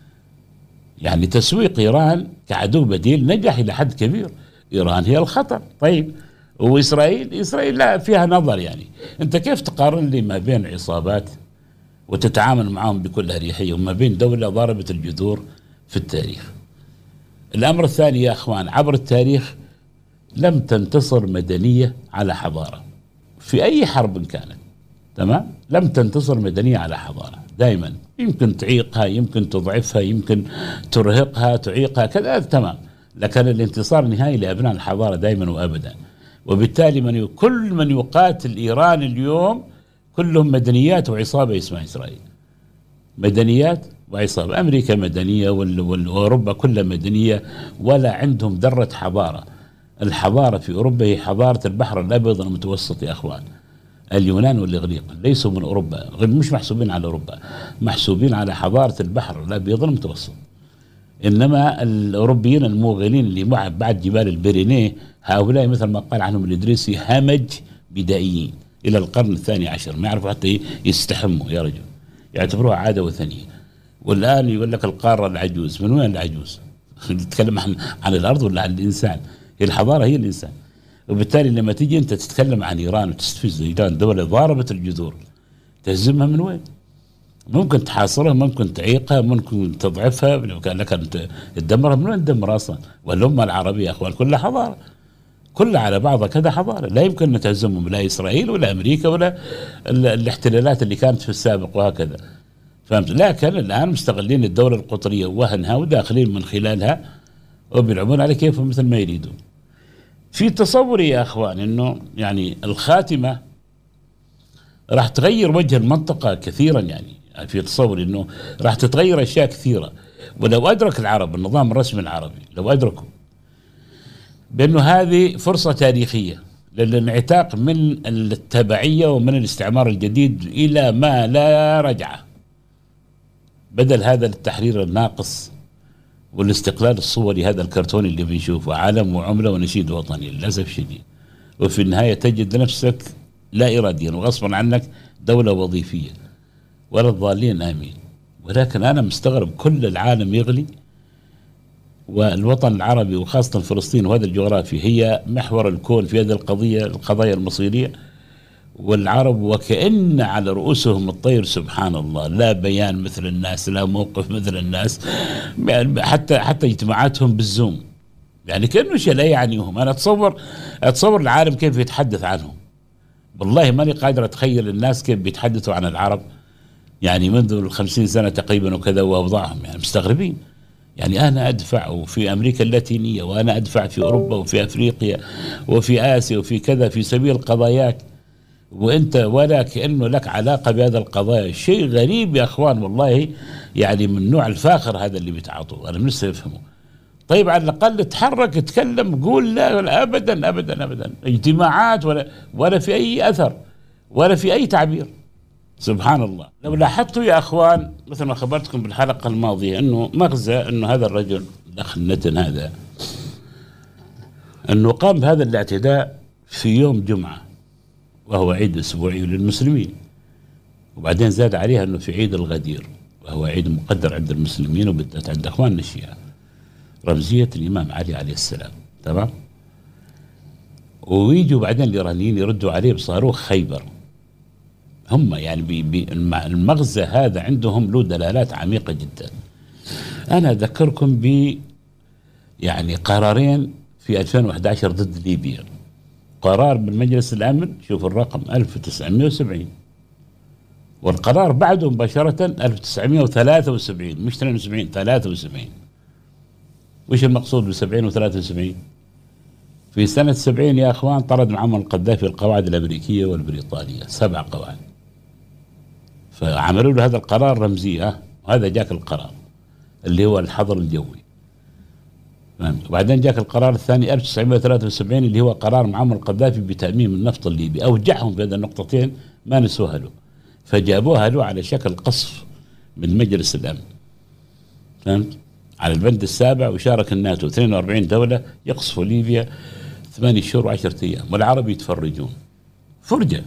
يعني تسويق إيران كعدو بديل نجح إلى حد كبير. إيران هي الخطر. طيب وإسرائيل لا فيها نظر. يعني أنت كيف تقارن لي ما بين عصابات وتتعامل معهم بكل أريحية وما بين دولة ضربت الجذور في التاريخ؟ الأمر الثاني يا أخوان، عبر التاريخ لم تنتصر مدنية على حضارة في أي حرب كانت، تمام؟ لم تنتصر مدنية على حضارة. دائما يمكن تعيقها، يمكن تضعفها، يمكن ترهقها، تعيقها، كذا، تمام. لكن الانتصار النهائي لأبناء الحضارة دائما وأبدا. وبالتالي كل من يقاتل إيران اليوم كلهم مدنيات وعصابة اسمها إسرائيل. مدنيات وعصابة. أمريكا مدنية وأوروبا كلها مدنية، ولا عندهم ذرة حضارة. الحضارة في أوروبا هي حضارة البحر الأبيض المتوسط يا أخوان. اليونان والإغريق ليسوا من أوروبا، مش محسوبين على أوروبا، محسوبين على حضارة البحر الأبيض المتوسط. إنما الأوروبيين الموغلين اللي بعد جبال البيرينيه هؤلاء مثل ما قال عنهم الإدريسي همج بدائيين إلى القرن ال12، ما يعرفوا حتى يستحموا يا رجل، يعتبروها عادة وثنية. والآن يقول لك القارة العجوز. من وين العجوز؟ نتكلم عن الأرض ولا عن الإنسان؟ هي الحضارة هي الإنسان. وبالتالي لما تيجي أنت تتكلم عن إيران وتستفز إيران دولة ضاربت الجذور، تهزمها من وين؟ ممكن تحاصرها، ممكن تعيقها، ممكن تضعفها، لكن تدمرها من وين تدمر أصلا؟ والأمة العربية يا أخوان كلها حضارة، كلها على بعضها كذا حضارة، لا يمكن أن تهزمهم لا إسرائيل ولا أمريكا ولا الاحتلالات اللي كانت في السابق وهكذا. فهمت؟ لكن الآن مستغلين الدولة القطرية ووهنها وداخلين من خلالها وبيلعبون على كيفهم مثل ما يريدون. في تصوري يا أخوان أنه يعني الخاتمة راح تغير وجه المنطقة كثيرا. يعني في تصوري أنه راح تتغير أشياء كثيرة. ولو أدرك العرب النظام الرسمي العربي، لو أدركوا بأنه هذه فرصة تاريخية للانعتاق من التبعية ومن الاستعمار الجديد إلى ما لا رجعة، بدل هذا التحرير الناقص والاستقلال الصوري هذا الكرتوني اللي بنشوفه، عالم وعملة ونشيد وطني للأسف الشديد. وفي النهاية تجد نفسك لا إراديا وغصبا عنك دولة وظيفية، ولا الضالين آمين. ولكن أنا مستغرب كل العالم يغلي، والوطن العربي وخاصة فلسطين وهذا الجغرافي هي محور الكون في هذه القضايا المصيرية، والعرب وكأن على رؤوسهم الطير. سبحان الله، لا بيان مثل الناس، لا موقف مثل الناس، حتى اجتماعاتهم بالزوم يعني كأنه شيء لا يعنيهم. أنا أتصور العالم كيف يتحدث عنهم. والله ماني قادر أتخيل الناس كيف بيتحدثوا عن العرب يعني منذ 50 سنة تقريبا وكذا، وأوضاعهم يعني مستغربين. يعني أنا أدفع في أمريكا اللاتينية، وأنا أدفع في أوروبا وفي أفريقيا وفي آسيا وفي كذا في سبيل قضاياك، وأنت ولا كأنه لك علاقة بهذا القضايا. شيء غريب يا أخوان والله، يعني من نوع الفاخر هذا اللي بيتعاطوا. أنا نفسي أفهمه. طيب على الأقل تحرك، تكلم، قول لا أبدا أبدا أبدا اجتماعات ولا في أي أثر ولا في أي تعبير. سبحان الله. لو لاحظتوا يا أخوان مثل ما خبرتكم بالحلقة الماضية أنه مغزى أنه هذا الرجل الأخ النتن هذا أنه قام بهذا الاعتداء في يوم جمعة وهو عيد أسبوعي للمسلمين، وبعدين زاد عليها أنه في عيد الغدير وهو عيد مقدر عند المسلمين وبالذات عند أخواننا الشيعة، رمزية الإمام علي عليه السلام. تمام. ويجوا بعدين الإيرانيين يردوا عليه بصاروخ خيبر. هم يعني المغزى هذا عندهم له دلالات عميقة جدا. أنا أذكركم ب يعني قرارين في 2011 ضد ليبيا. قرار من مجلس الأمن، شوف الرقم 1970، والقرار بعده مباشرة 1973 مش 72 73. وش المقصود ب70 و73؟ في سنة 70 يا أخوان طرد معمر القذافي القواعد الأمريكية والبريطانية 7 قواعد. فعملوا له هذا القرار رمزية، وهذا جاك القرار اللي هو الحظر الجوي. وبعدين جاك القرار الثاني 1973 اللي هو قرار معمر القذافي بتأميم النفط الليبي. أوجعهم في هذه النقطتين ما نسوها له، فجابوها له على شكل قصف من مجلس الأمن، فهمت؟ على البند السابع، وشارك الناتو 42 دولة يقصفوا ليبيا 8 شهور و10 أيام، والعرب يتفرجون فرجة.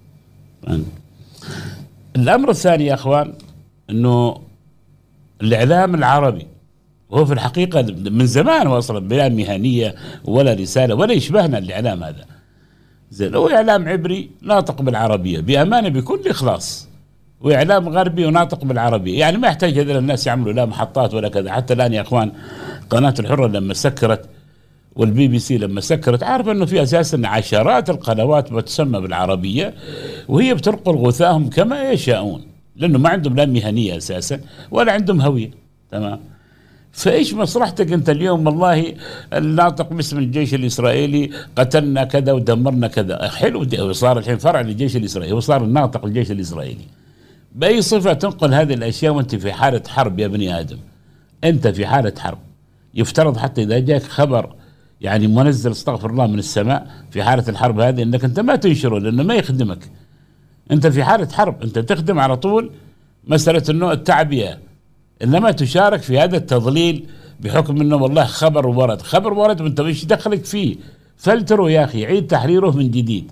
الأمر الثاني يا أخوان أنه الإعلام العربي وهو في الحقيقة من زمان هو أصلا بلا مهنية ولا رسالة ولا يشبهنا الإعلام هذا، زين هو إعلام عبري ناطق بالعربية بأمانة بكل إخلاص، وإعلام غربي وناطق بالعربية، يعني ما يحتاج هذول الناس يعملوا لا محطات ولا كذا. حتى الآن يا أخوان قناة الحرة لما سكرت والبي بي سي لما سكرت، عارف أنه في أساسا عشرات القنوات بتسمى بالعربية وهي بتنقل غثاهم كما يشاءون، لأنه ما عندهم لا مهنية أساسا ولا عندهم هوية. تمام. فإيش مصلحتك أنت اليوم؟ والله الناطق باسم الجيش الإسرائيلي قتلنا كذا ودمرنا كذا، حلو، صار الحين فرع للجيش الإسرائيلي، وصار الناطق الجيش الإسرائيلي. بأي صفة تنقل هذه الأشياء وأنت في حالة حرب يا بني آدم؟ أنت في حالة حرب. يفترض حتى إذا جاك خبر يعني منزل استغفر الله من السماء في حالة الحرب هذه أنك أنت ما تنشره لأنه ما يخدمك. أنت في حالة حرب، أنت تخدم على طول مسألة أنه التعبئة، إنما تشارك في هذا التضليل بحكم أنه والله خبر ورد وأنت مش دخلك فيه. فلتره يا أخي، عيد تحريره من جديد،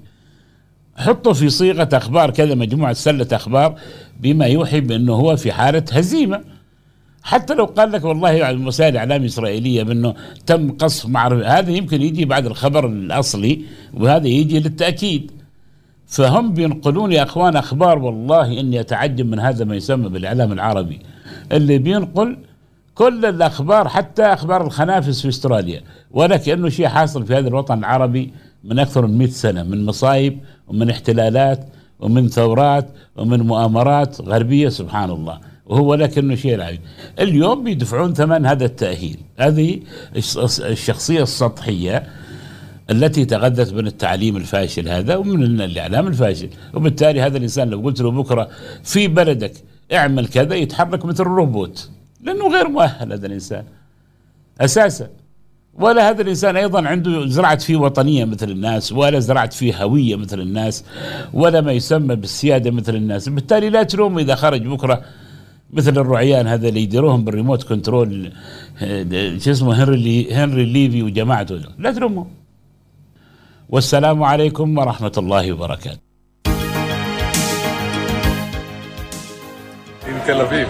حطه في صيغة أخبار كذا، مجموعة سلة أخبار بما يوحي بأنه هو في حالة هزيمة. حتى لو قال لك والله وسائل إعلام إسرائيلية بأنه تم قصف هذا يمكن يجي بعد الخبر الأصلي، وهذا يجي للتأكيد. فهم بينقلون يا أخوان أخبار، والله إني أتعجب من هذا ما يسمى بالإعلام العربي اللي بينقل كل الأخبار، حتى أخبار الخنافس في أستراليا، ولا كأنه شيء حاصل في هذا الوطن العربي من أكثر من 100 سنة، من مصايب ومن احتلالات ومن ثورات ومن مؤامرات غربية سبحان الله، وهو لكنه شيء العجيب. اليوم بيدفعون ثمن هذا التأهيل، هذه الشخصية السطحية التي تغذت من التعليم الفاشل هذا ومن الإعلام الفاشل. وبالتالي هذا الإنسان لو قلت له بكرة في بلدك اعمل كذا يتحرك مثل الروبوت، لأنه غير مؤهل هذا الإنسان أساسا. ولا هذا الإنسان أيضا عنده زرعت فيه وطنية مثل الناس، ولا زرعت فيه هوية مثل الناس، ولا ما يسمى بالسيادة مثل الناس. بالتالي لا تلوم إذا خرج بكرة مثل الرعيان هذا اللي يديروهم بالريموت كنترول، شو اسمه هنري ليفي وجماعته، لا تلومهم. والسلام عليكم ورحمة الله وبركاته. تل أبيب.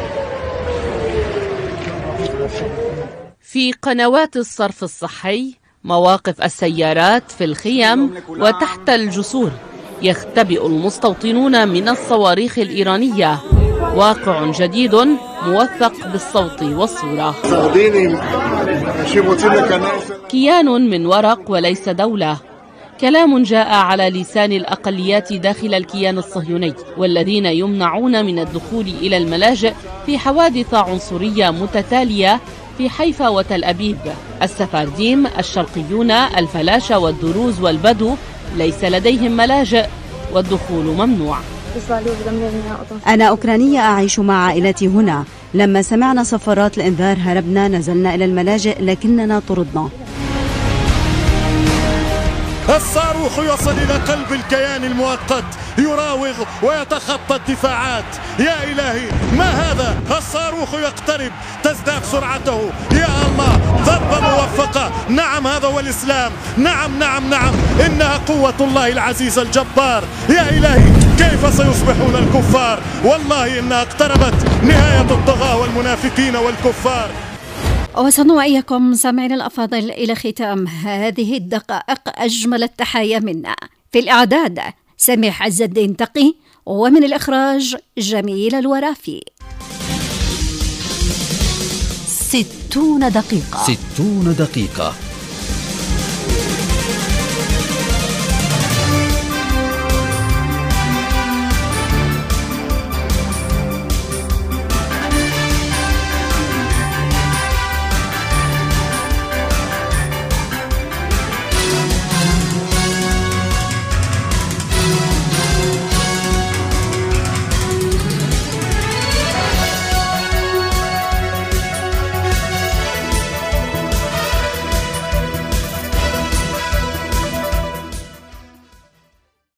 في قنوات الصرف الصحي، مواقف السيارات، في الخيم وتحت الجسور يختبئ المستوطنون من الصواريخ الإيرانية. واقع جديد موثق بالصوت والصورة. كيان من ورق وليس دولة. كلام جاء على لسان الأقليات داخل الكيان الصهيوني، والذين يمنعون من الدخول إلى الملاجئ في حوادث عنصرية متتالية في حيفا وتل أبيب. السفارديم، الشرقيون، الفلاشة والدروز والبدو ليس لديهم ملاجئ والدخول ممنوع. أنا أوكرانية أعيش مع عائلتي هنا. لما سمعنا صفارات الإنذار هربنا، نزلنا إلى الملاجئ لكننا طردنا. الصاروخ يصل إلى قلب الكيان المؤقت، يراوغ ويتخطى الدفاعات. يا إلهي ما هذا؟ الصاروخ يقترب، تزداد سرعته. يا الله ضربة موفقة. نعم هذا هو الإسلام. نعم نعم نعم، إنها قوة الله العزيز الجبار. يا إلهي كيف سيصبحون الكفار؟ والله إنها اقتربت نهاية الطغاة والمنافقين والكفار. وصلنا وإياكم سامعين الأفاضل إلى ختام هذه الدقائق. أجمل التحايا منا. في الإعداد سميح عز الدين تقي، ومن الإخراج جميل الورافي. 60 دقيقة